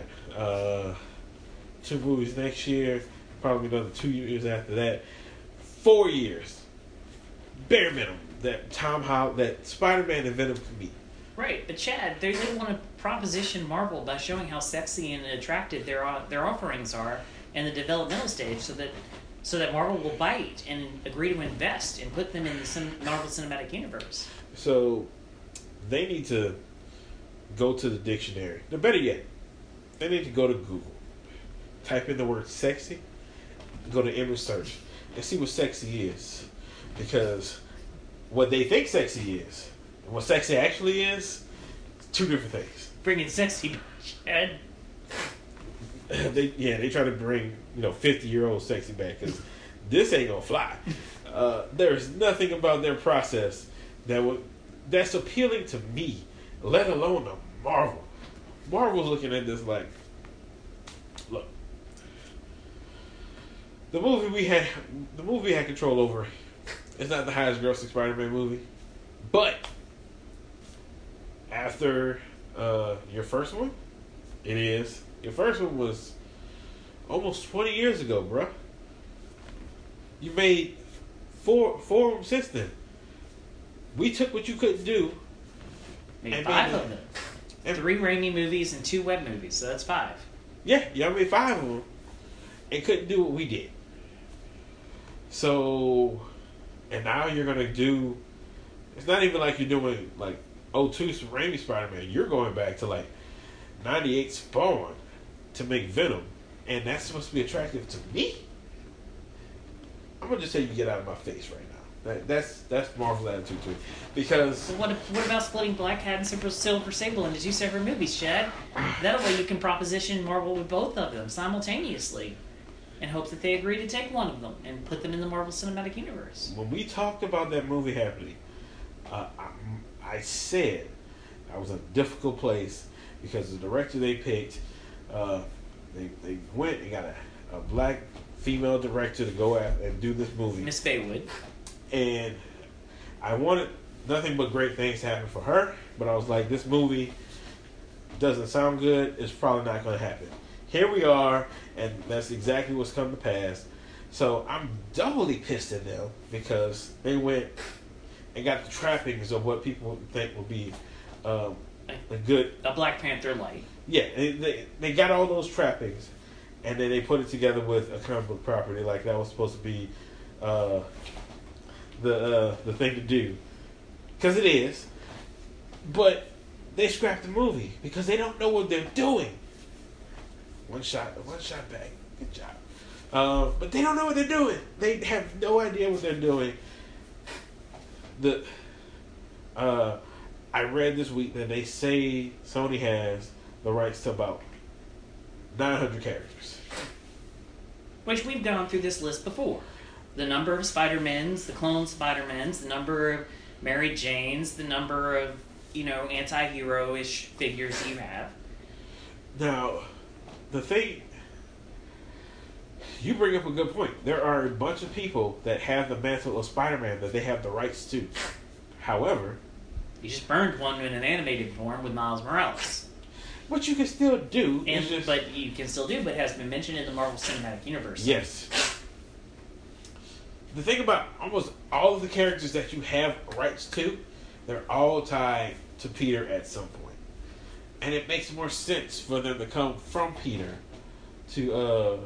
2 movies next year, probably another 2 years after that. 4 years, bare minimum, that that Spider-Man and Venom can meet. Right, but Chad, they want to proposition Marvel by showing how sexy and attractive their offerings are in the developmental stage, so that Marvel will bite and agree to invest and put them in the Marvel Cinematic Universe. So they need to go to the dictionary. No, better yet, they need to go to Google, type in the word sexy, go to image search, and see what sexy is. Because what they think sexy is and what sexy actually is, two different things. Bringing sexy, Chad. They try to bring 50-year-old sexy back because this ain't gonna fly. There's nothing about their process that's appealing to me, let alone to Marvel. Marvel's looking at this like, look, the movie we had control over. It's not the highest grossing Spider-Man movie, but after your first one, it is. Your first one was almost 20 years ago, bruh. You made four of them since then. We took what you couldn't do. Made 5 of them. 3 Raimi movies and 2 web movies, so that's 5. Yeah, y'all made 5 of them and couldn't do what we did. So, and now you're going to do, it's not even like you're doing like 02 Raimi Spider-Man. You're going back to like 98 Spawn to make Venom. And that's supposed to be attractive to me? I'm going to just say you get out of my face right now. That's Marvel's attitude too. Because... So what about splitting Black Cat and Silver Sable into 2 separate movies, Chad? That way you can proposition Marvel with both of them simultaneously. And hope that they agree to take one of them and put them in the Marvel Cinematic Universe. When we talked about that movie happening, I said I was in a difficult place because the director they picked, they went and got a black female director to go out and do this movie. Miss Baywood. And I wanted nothing but great things to happen for her, but I was like, this movie doesn't sound good. It's probably not going to happen. Here we are, and that's exactly what's come to pass. So I'm doubly pissed at them because they went and got the trappings of what people think would be a Black Panther light. Yeah, they got all those trappings, and then they put it together with a comic book property like that was supposed to be the thing to do, because it is. But they scrapped the movie because they don't know what they're doing. One shot back. Good job. But they don't know what they're doing. They have no idea what they're doing. I read this week that they say Sony has the rights to about 900 characters. Which we've gone through this list before. The number of Spider-Mens, the clone Spider-Mens, the number of Mary Janes, the number of, anti-hero-ish figures that you have. Now, the thing, you bring up a good point. There are a bunch of people that have the mantle of Spider-Man that they have the rights to. However, you just burned one in an animated form with Miles Morales. What you can still do but it has been mentioned in the Marvel Cinematic Universe. Yes. The thing about almost all of the characters that you have rights to, they're all tied to Peter at some point. And it makes more sense for them to come from Peter to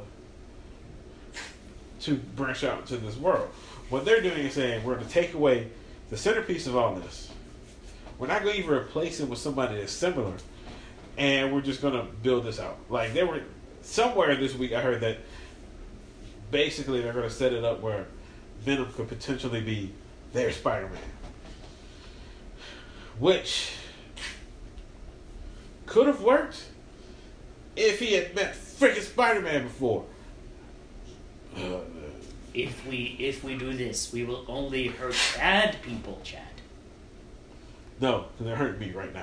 branch out into this world. What they're doing is saying, we're going to take away the centerpiece of all this. We're not going to even replace it with somebody that's similar. And we're just going to build this out. Like, they were somewhere this week, I heard that basically they're going to set it up where Venom could potentially be their Spider-Man. Which could have worked if he had met freaking Spider-Man before. If we do this, we will only hurt bad people, Chad. No, because they're hurting me right now.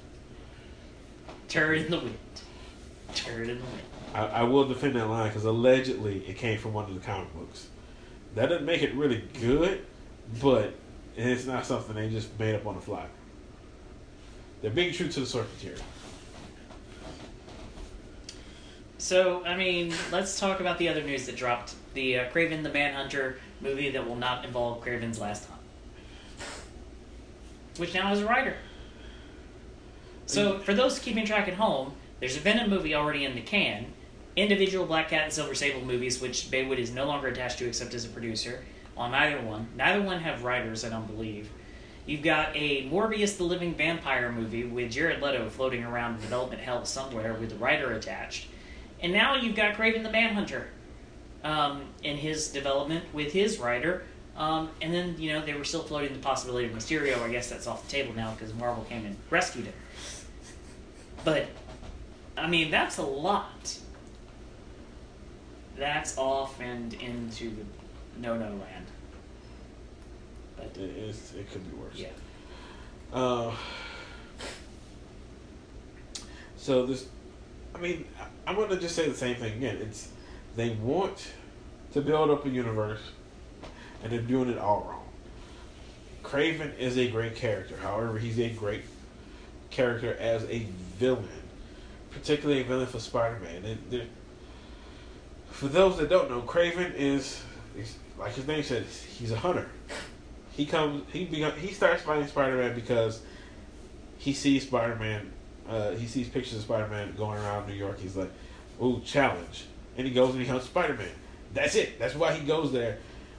Turd in the wind. Turd in the wind. I will defend that line because allegedly it came from one of the comic books. That doesn't make it really good, but it's not something they just made up on the fly. They're being true to the source material. So, let's talk about the other news that dropped. The Kraven the Manhunter movie that will not involve Kraven's last hunt. Which now has a writer. So, for those keeping track at home, there's a Venom movie already in the can, individual Black Cat and Silver Sable movies, which Baywood is no longer attached to except as a producer, on either one. Neither one have writers, I don't believe. You've got a Morbius the Living Vampire movie with Jared Leto floating around development hell somewhere with the writer attached. And now you've got Kraven the Manhunter in his development with his writer, And then, they were still floating the possibility of Mysterio. I guess that's off the table now because Marvel came and rescued him. But, that's a lot. That's off and into the no-no land. But it could be worse. Yeah. So this, I'm going to just say the same thing again. They want to build up a universe, and they're doing it all wrong. Kraven is a great character. However, he's a great character as a villain, particularly a villain for Spider-Man. For those that don't know, Kraven is like his name says, he's a hunter. He starts fighting Spider-Man because he sees Spider-Man. He sees pictures of Spider-Man going around New York. He's like, "Ooh, challenge!" And he goes and he hunts Spider-Man. That's it. That's why he goes there.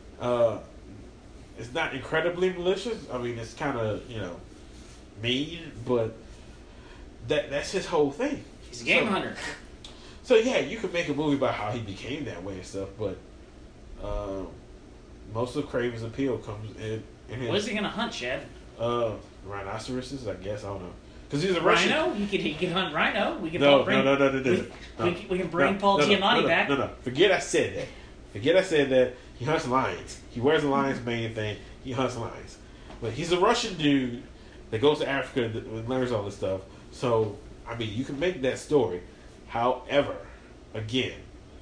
It's not incredibly malicious. It's kind of mean, but that's his whole thing. He's a game hunter. So yeah, you could make a movie about how he became that way and stuff, but most of Kraven's appeal comes in his. What is he gonna hunt, Chad? Rhinoceroses, I guess. I don't know. Because he's a Russian. Rhino? He can hunt Rhino. We can No. We can bring Paul Giamatti back. No. Forget I said that. He hunts lions. He wears a lion's mane thing. He hunts lions. But he's a Russian dude that goes to Africa and learns all this stuff. So, you can make that story. However, again,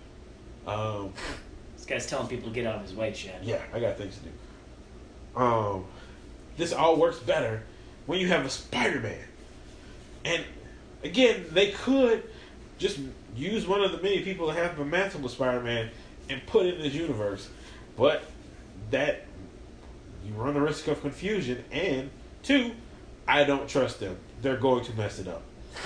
this guy's telling people to get out of his way, Chad. Yeah, I got things to do. This all works better when you have a Spider-Man. And again, they could just use one of the many people that have the mantle with Spider-Man and put it in this universe. But that, you run the risk of confusion. And 2, I don't trust them. They're going to mess it up.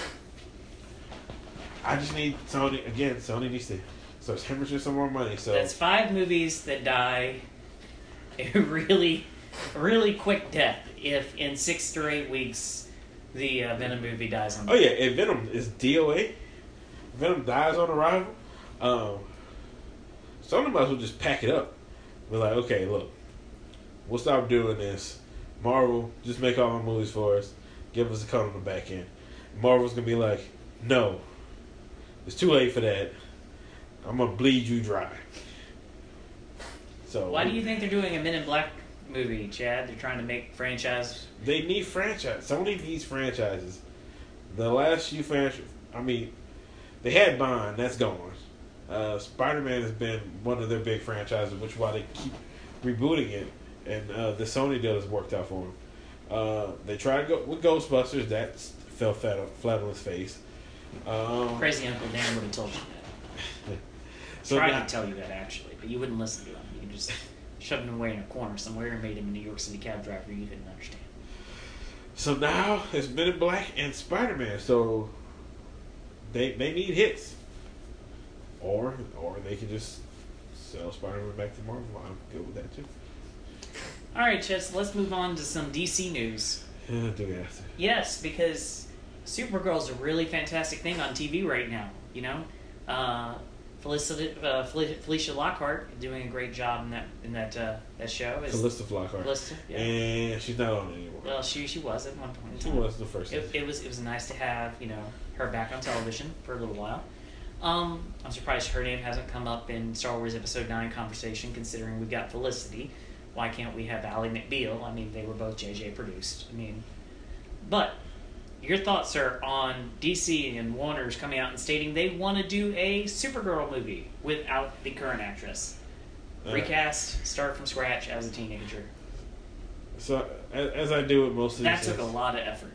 I just need Sony. Again, Sony needs to start hemorrhaging some more money. So that's 5 movies that die a really, really quick death if in 6 or 8 weeks the Venom movie dies on. Oh yeah, if Venom is DOA, Venom dies on arrival. Sony might as well just pack it up. We're like, okay, look, we'll stop doing this. Marvel, just make all the movies for us. Give us a cut on the back end. Marvel's gonna be like, no, it's too late for that. I'm gonna bleed you dry. So why do you think they're doing a Men in Black movie, Chad? They're trying to make franchise. They need franchise. Sony needs franchises. The last few franchises, they had Bond. That's gone. Spider-Man has been one of their big franchises, which is why they keep rebooting it. And the Sony deal has worked out for them. They tried to go with Ghostbusters. That fell flat on his face. Crazy Uncle Dan would have told you that. So tried to tell you that, actually, but you wouldn't listen to him. You just shoved him away in a corner somewhere and made him a New York City cab driver you didn't understand. So now it's Men in Black and Spider-Man. So they need hits. Or they can just sell Spider-Man back to Marvel. I'm good with that too. All right, Chess, let's move on to some DC news. Do we have to? Yes, because Supergirl's a really fantastic thing on TV right now. Felicia Lockhart doing a great job in that show. Calista Lockhart. Yeah. And she's not on it anymore. Well, she was at one point in time. She was the first. It was nice to have her back on television for a little while. I'm surprised her name hasn't come up in Star Wars Episode 9 conversation, considering we've got Felicity. Why can't we have Ally McBeal? They were both JJ produced. But your thoughts, sir, on DC and Warner's coming out and stating they want to do a Supergirl movie without the current actress. Recast, start from scratch as a teenager. So, as I do with most of these things. That took a lot of effort.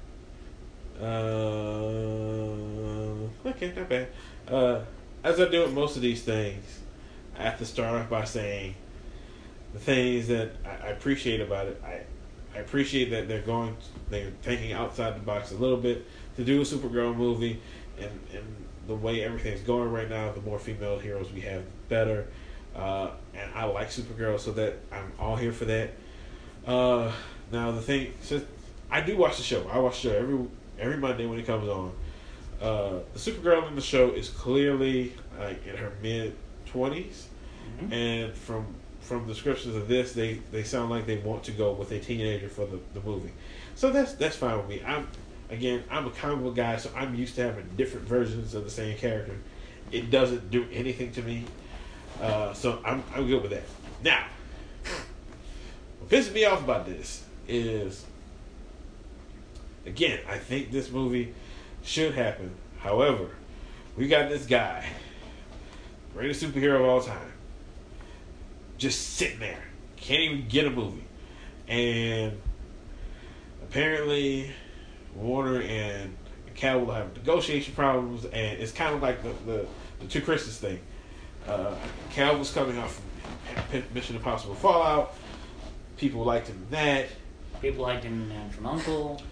Okay, not bad. As I do with most of these things, I have to start off by saying the things that I appreciate about it. I appreciate that they're thinking outside the box a little bit to do a Supergirl movie, and the way everything's going right now, the more female heroes we have, the better. And I like Supergirl, so that I'm all here for that. Now the thing, since I do watch the show, I watch the show every Monday when it comes on. The Supergirl in the show is clearly in her mid-20s, and from from descriptions of this, they sound like they want to go with a teenager for the movie. So that's fine with me. I'm a comic book guy, so I'm used to having different versions of the same character. It doesn't do anything to me, so I'm good with that. Now, what pisses me off about this is, again, I think this movie should happen. However, we got this guy, greatest superhero of all time, just sitting there, can't even get a movie, and apparently Warner and Cavill have negotiation problems, and it's kind of like the Two Christmas thing. Cavill's coming off from Mission Impossible Fallout. People liked him in that. People liked him in Man from Uncle.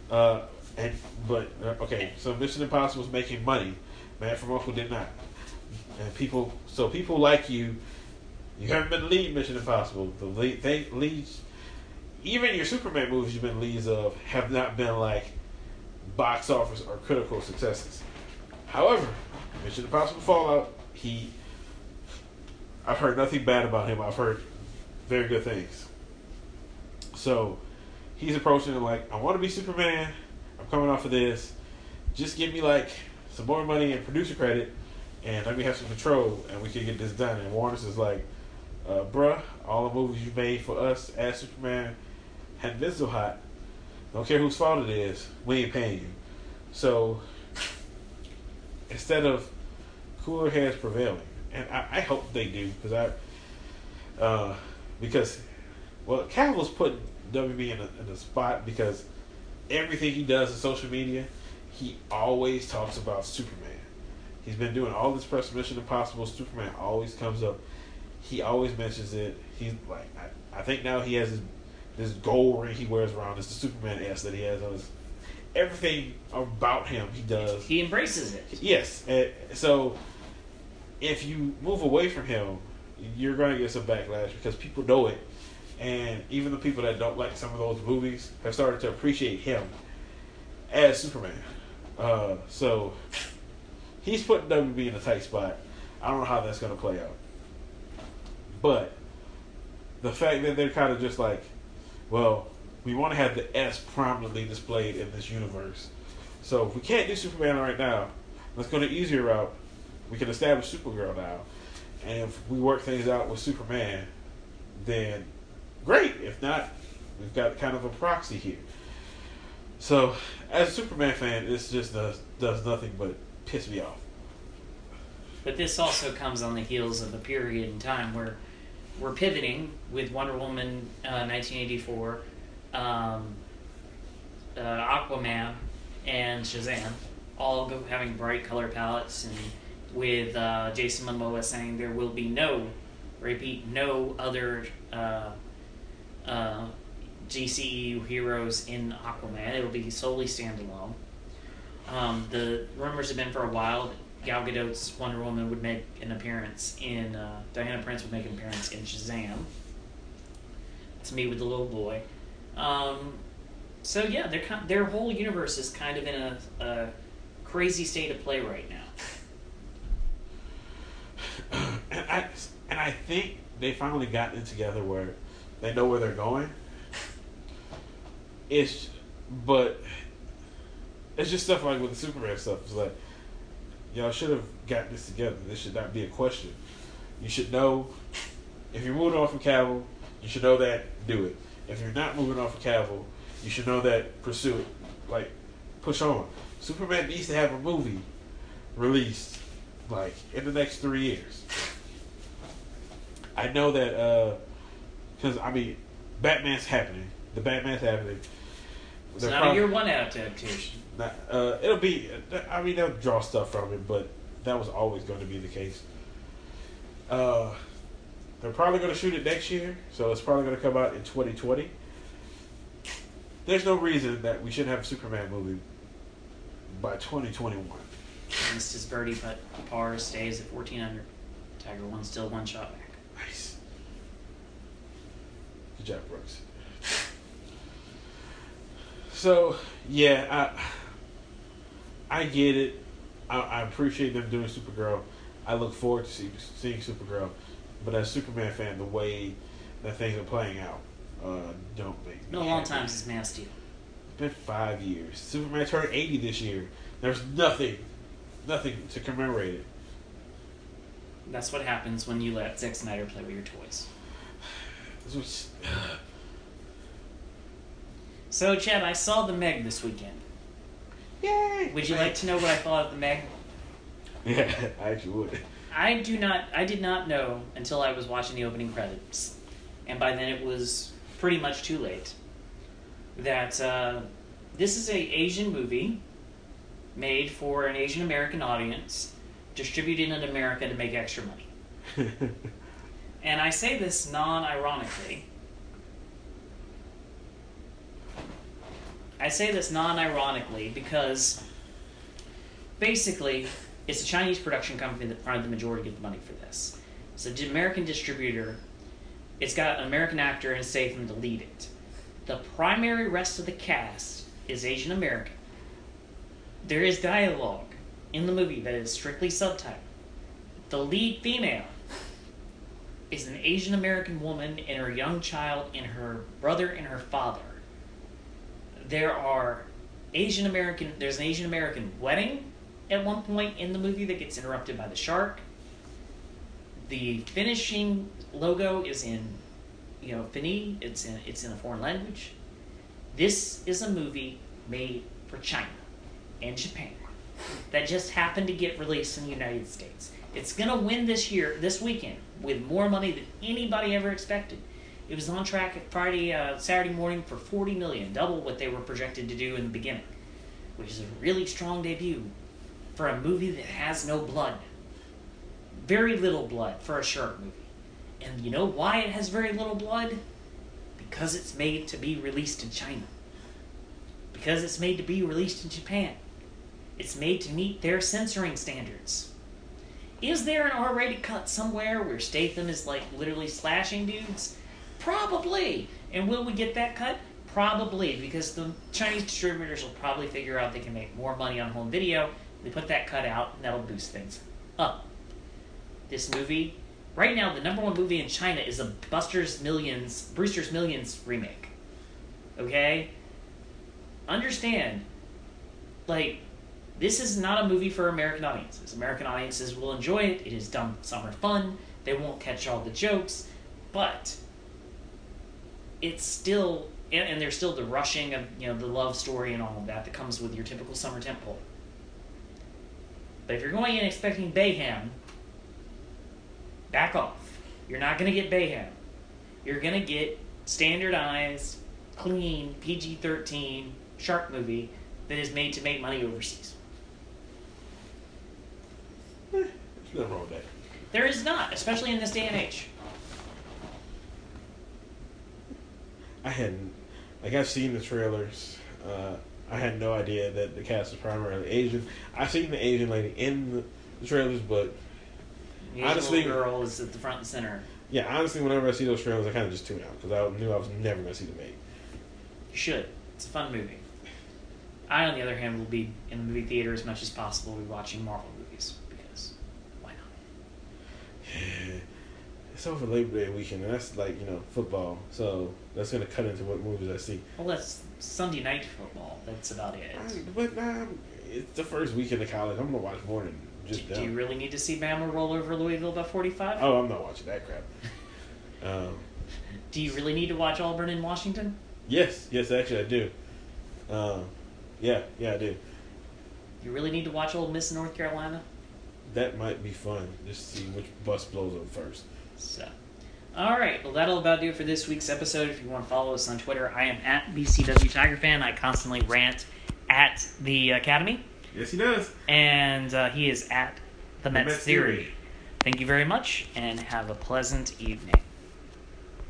Okay, so Mission Impossible was making money. Man from Uncle did not. And people like you. You haven't been lead Mission Impossible. The leads, even your Superman movies you've been leads of, have not been like box office or critical successes. However, Mission Impossible Fallout, I've heard nothing bad about him. I've heard very good things. So he's approaching it like, I want to be Superman. I'm coming off of this. Just give me like some more money and producer credit, and let me have some control, and we can get this done. And Warner's is like, bruh, all the movies you made for us as Superman hadn't been so hot. Don't care whose fault it is. We ain't paying you. So instead of cooler heads prevailing, and I hope they do, because Cavill's putting WB in a spot because everything he does in social media, he always talks about Superman. He's been doing all this press Mission Impossible. Superman always comes up. He always mentions it. He's like, I think now he has this gold ring he wears around. It's the Superman S that he has on his. Everything about him he does. He embraces it. Yes. So if you move away from him, you're going to get some backlash because people know it. And even the people that don't like some of those movies have started to appreciate him as Superman. So he's putting WB in a tight spot. I don't know how that's going to play out. But the fact that they're kind of just like, well, we want to have the S prominently displayed in this universe. So if we can't do Superman right now, let's go the easier route. We can establish Supergirl now. And if we work things out with Superman, then great. If not, we've got kind of a proxy here. So as a Superman fan, this just does nothing but piss me off. But this also comes on the heels of a period in time where we're pivoting with Wonder Woman 1984, Aquaman, and Shazam, all having bright color palettes, and with Jason Momoa saying there will be no other GCEU heroes in Aquaman. It will be solely standalone. The rumors have been for a while that Gal Gadot's Wonder Woman would make an appearance in Diana Prince would make an appearance in Shazam. It's me with the little boy. So yeah, their whole universe is kind of in a crazy state of play right now. And I think they finally gotten it together where they know where they're going. But it's just stuff like with the Superman stuff. It's like, y'all should have gotten this together. This should not be a question. You should know if you're moving on from Cavill, you should know that, do it. If you're not moving on from Cavill, you should know that, pursue it. Like, push on. Superman needs to have a movie released, like, in the next 3 years. I know that, because, Batman's happening. The Batman's happening. It's not a year one adaptation. It'll be, they'll draw stuff from it, but that was always going to be the case. They're probably going to shoot it next year, so it's probably going to come out in 2020. There's no reason that we shouldn't have a Superman movie by 2021. This is birdie, but par stays at 1,400. Tiger Woods still one shot back. Nice. Good job, Brooks. So, yeah, I get it. I appreciate them doing Supergirl. I look forward to seeing Supergirl. But as a Superman fan, the way that things are playing out don't make me Been a long happy. time since Man of Steel. It's been 5 years. Superman turned 80 this year. There's nothing to commemorate it. That's what happens when you let Zack Snyder play with your toys. This was, So, Chad, I saw The Meg this weekend. yay! Would you like to know what I thought of The Meg? Yeah, I actually would. I did not know until I was watching the opening credits, and by then it was pretty much too late, that this is a Asian movie made for an Asian American audience, distributed in America to make extra money. And I say this non-ironically. Because basically it's a Chinese production company that provided the majority of the money for this. It's an American distributor. It's got an American actor in Statham to lead it. The primary rest of the cast is Asian American. There is dialogue in the movie that is strictly subtitled. The lead female is an Asian American woman and her young child and her brother and her father. There's an Asian American wedding at one point in the movie that gets interrupted by the shark. The finishing logo is in, Finny. It's in a foreign language. This is a movie made for China and Japan that just happened to get released in the United States. It's gonna win this weekend, with more money than anybody ever expected. It was on track at Saturday morning for $40 million, double what they were projected to do in the beginning, which is a really strong debut for a movie that has no blood. Very little blood for a shark movie. And you know why it has very little blood? Because it's made to be released in China. Because it's made to be released in Japan. It's made to meet their censoring standards. Is there an R-rated cut somewhere where Statham is literally slashing dudes? Probably. And will we get that cut? Probably, because the Chinese distributors will probably figure out they can make more money on home video. They put that cut out, and that'll boost things up. This movie, right now, the number one movie in China is a Brewster's Millions remake. Okay? Understand, this is not a movie for American audiences. American audiences will enjoy it. It is dumb summer fun. They won't catch all the jokes. But it's still... And there's still the rushing of, the love story and all of that comes with your typical summer tempo. But if you're going in expecting Bayham, back off. You're not going to get Bayham. You're going to get standardized, clean, PG-13 shark movie that is made to make money overseas. There's nothing wrong with that. There is not, especially in this day and age. I've seen the trailers. I had no idea that the cast was primarily Asian. I've seen the Asian lady in the trailers, but The Asian little girl is at the front and center. Yeah, honestly, whenever I see those trailers, I kind of just tune out because I knew I was never going to see the Meg. You should. It's a fun movie. I, on the other hand, will be in the movie theater as much as possible rewatching Marvel movies because why not? It's over Labor Day weekend, and that's football. So that's going to cut into what movies I see. Well, that's Sunday night football. That's about it. It's the first weekend of college. I'm going to watch more than just Do you really need to see Bama roll over Louisville by 45? Oh, I'm not watching that crap. Do you really need to watch Auburn in Washington? Yes, actually I do. Yeah, I do. You really need to watch Ole Miss in North Carolina? That might be fun, just to see which bus blows up first. So, alright, well that'll about do it for this week's episode. If you want to follow us on Twitter, I am at BCW Tiger Fan. I constantly rant at the Academy. Yes, he does. And he is at the Mets Theory. Thank you very much, and have a pleasant evening.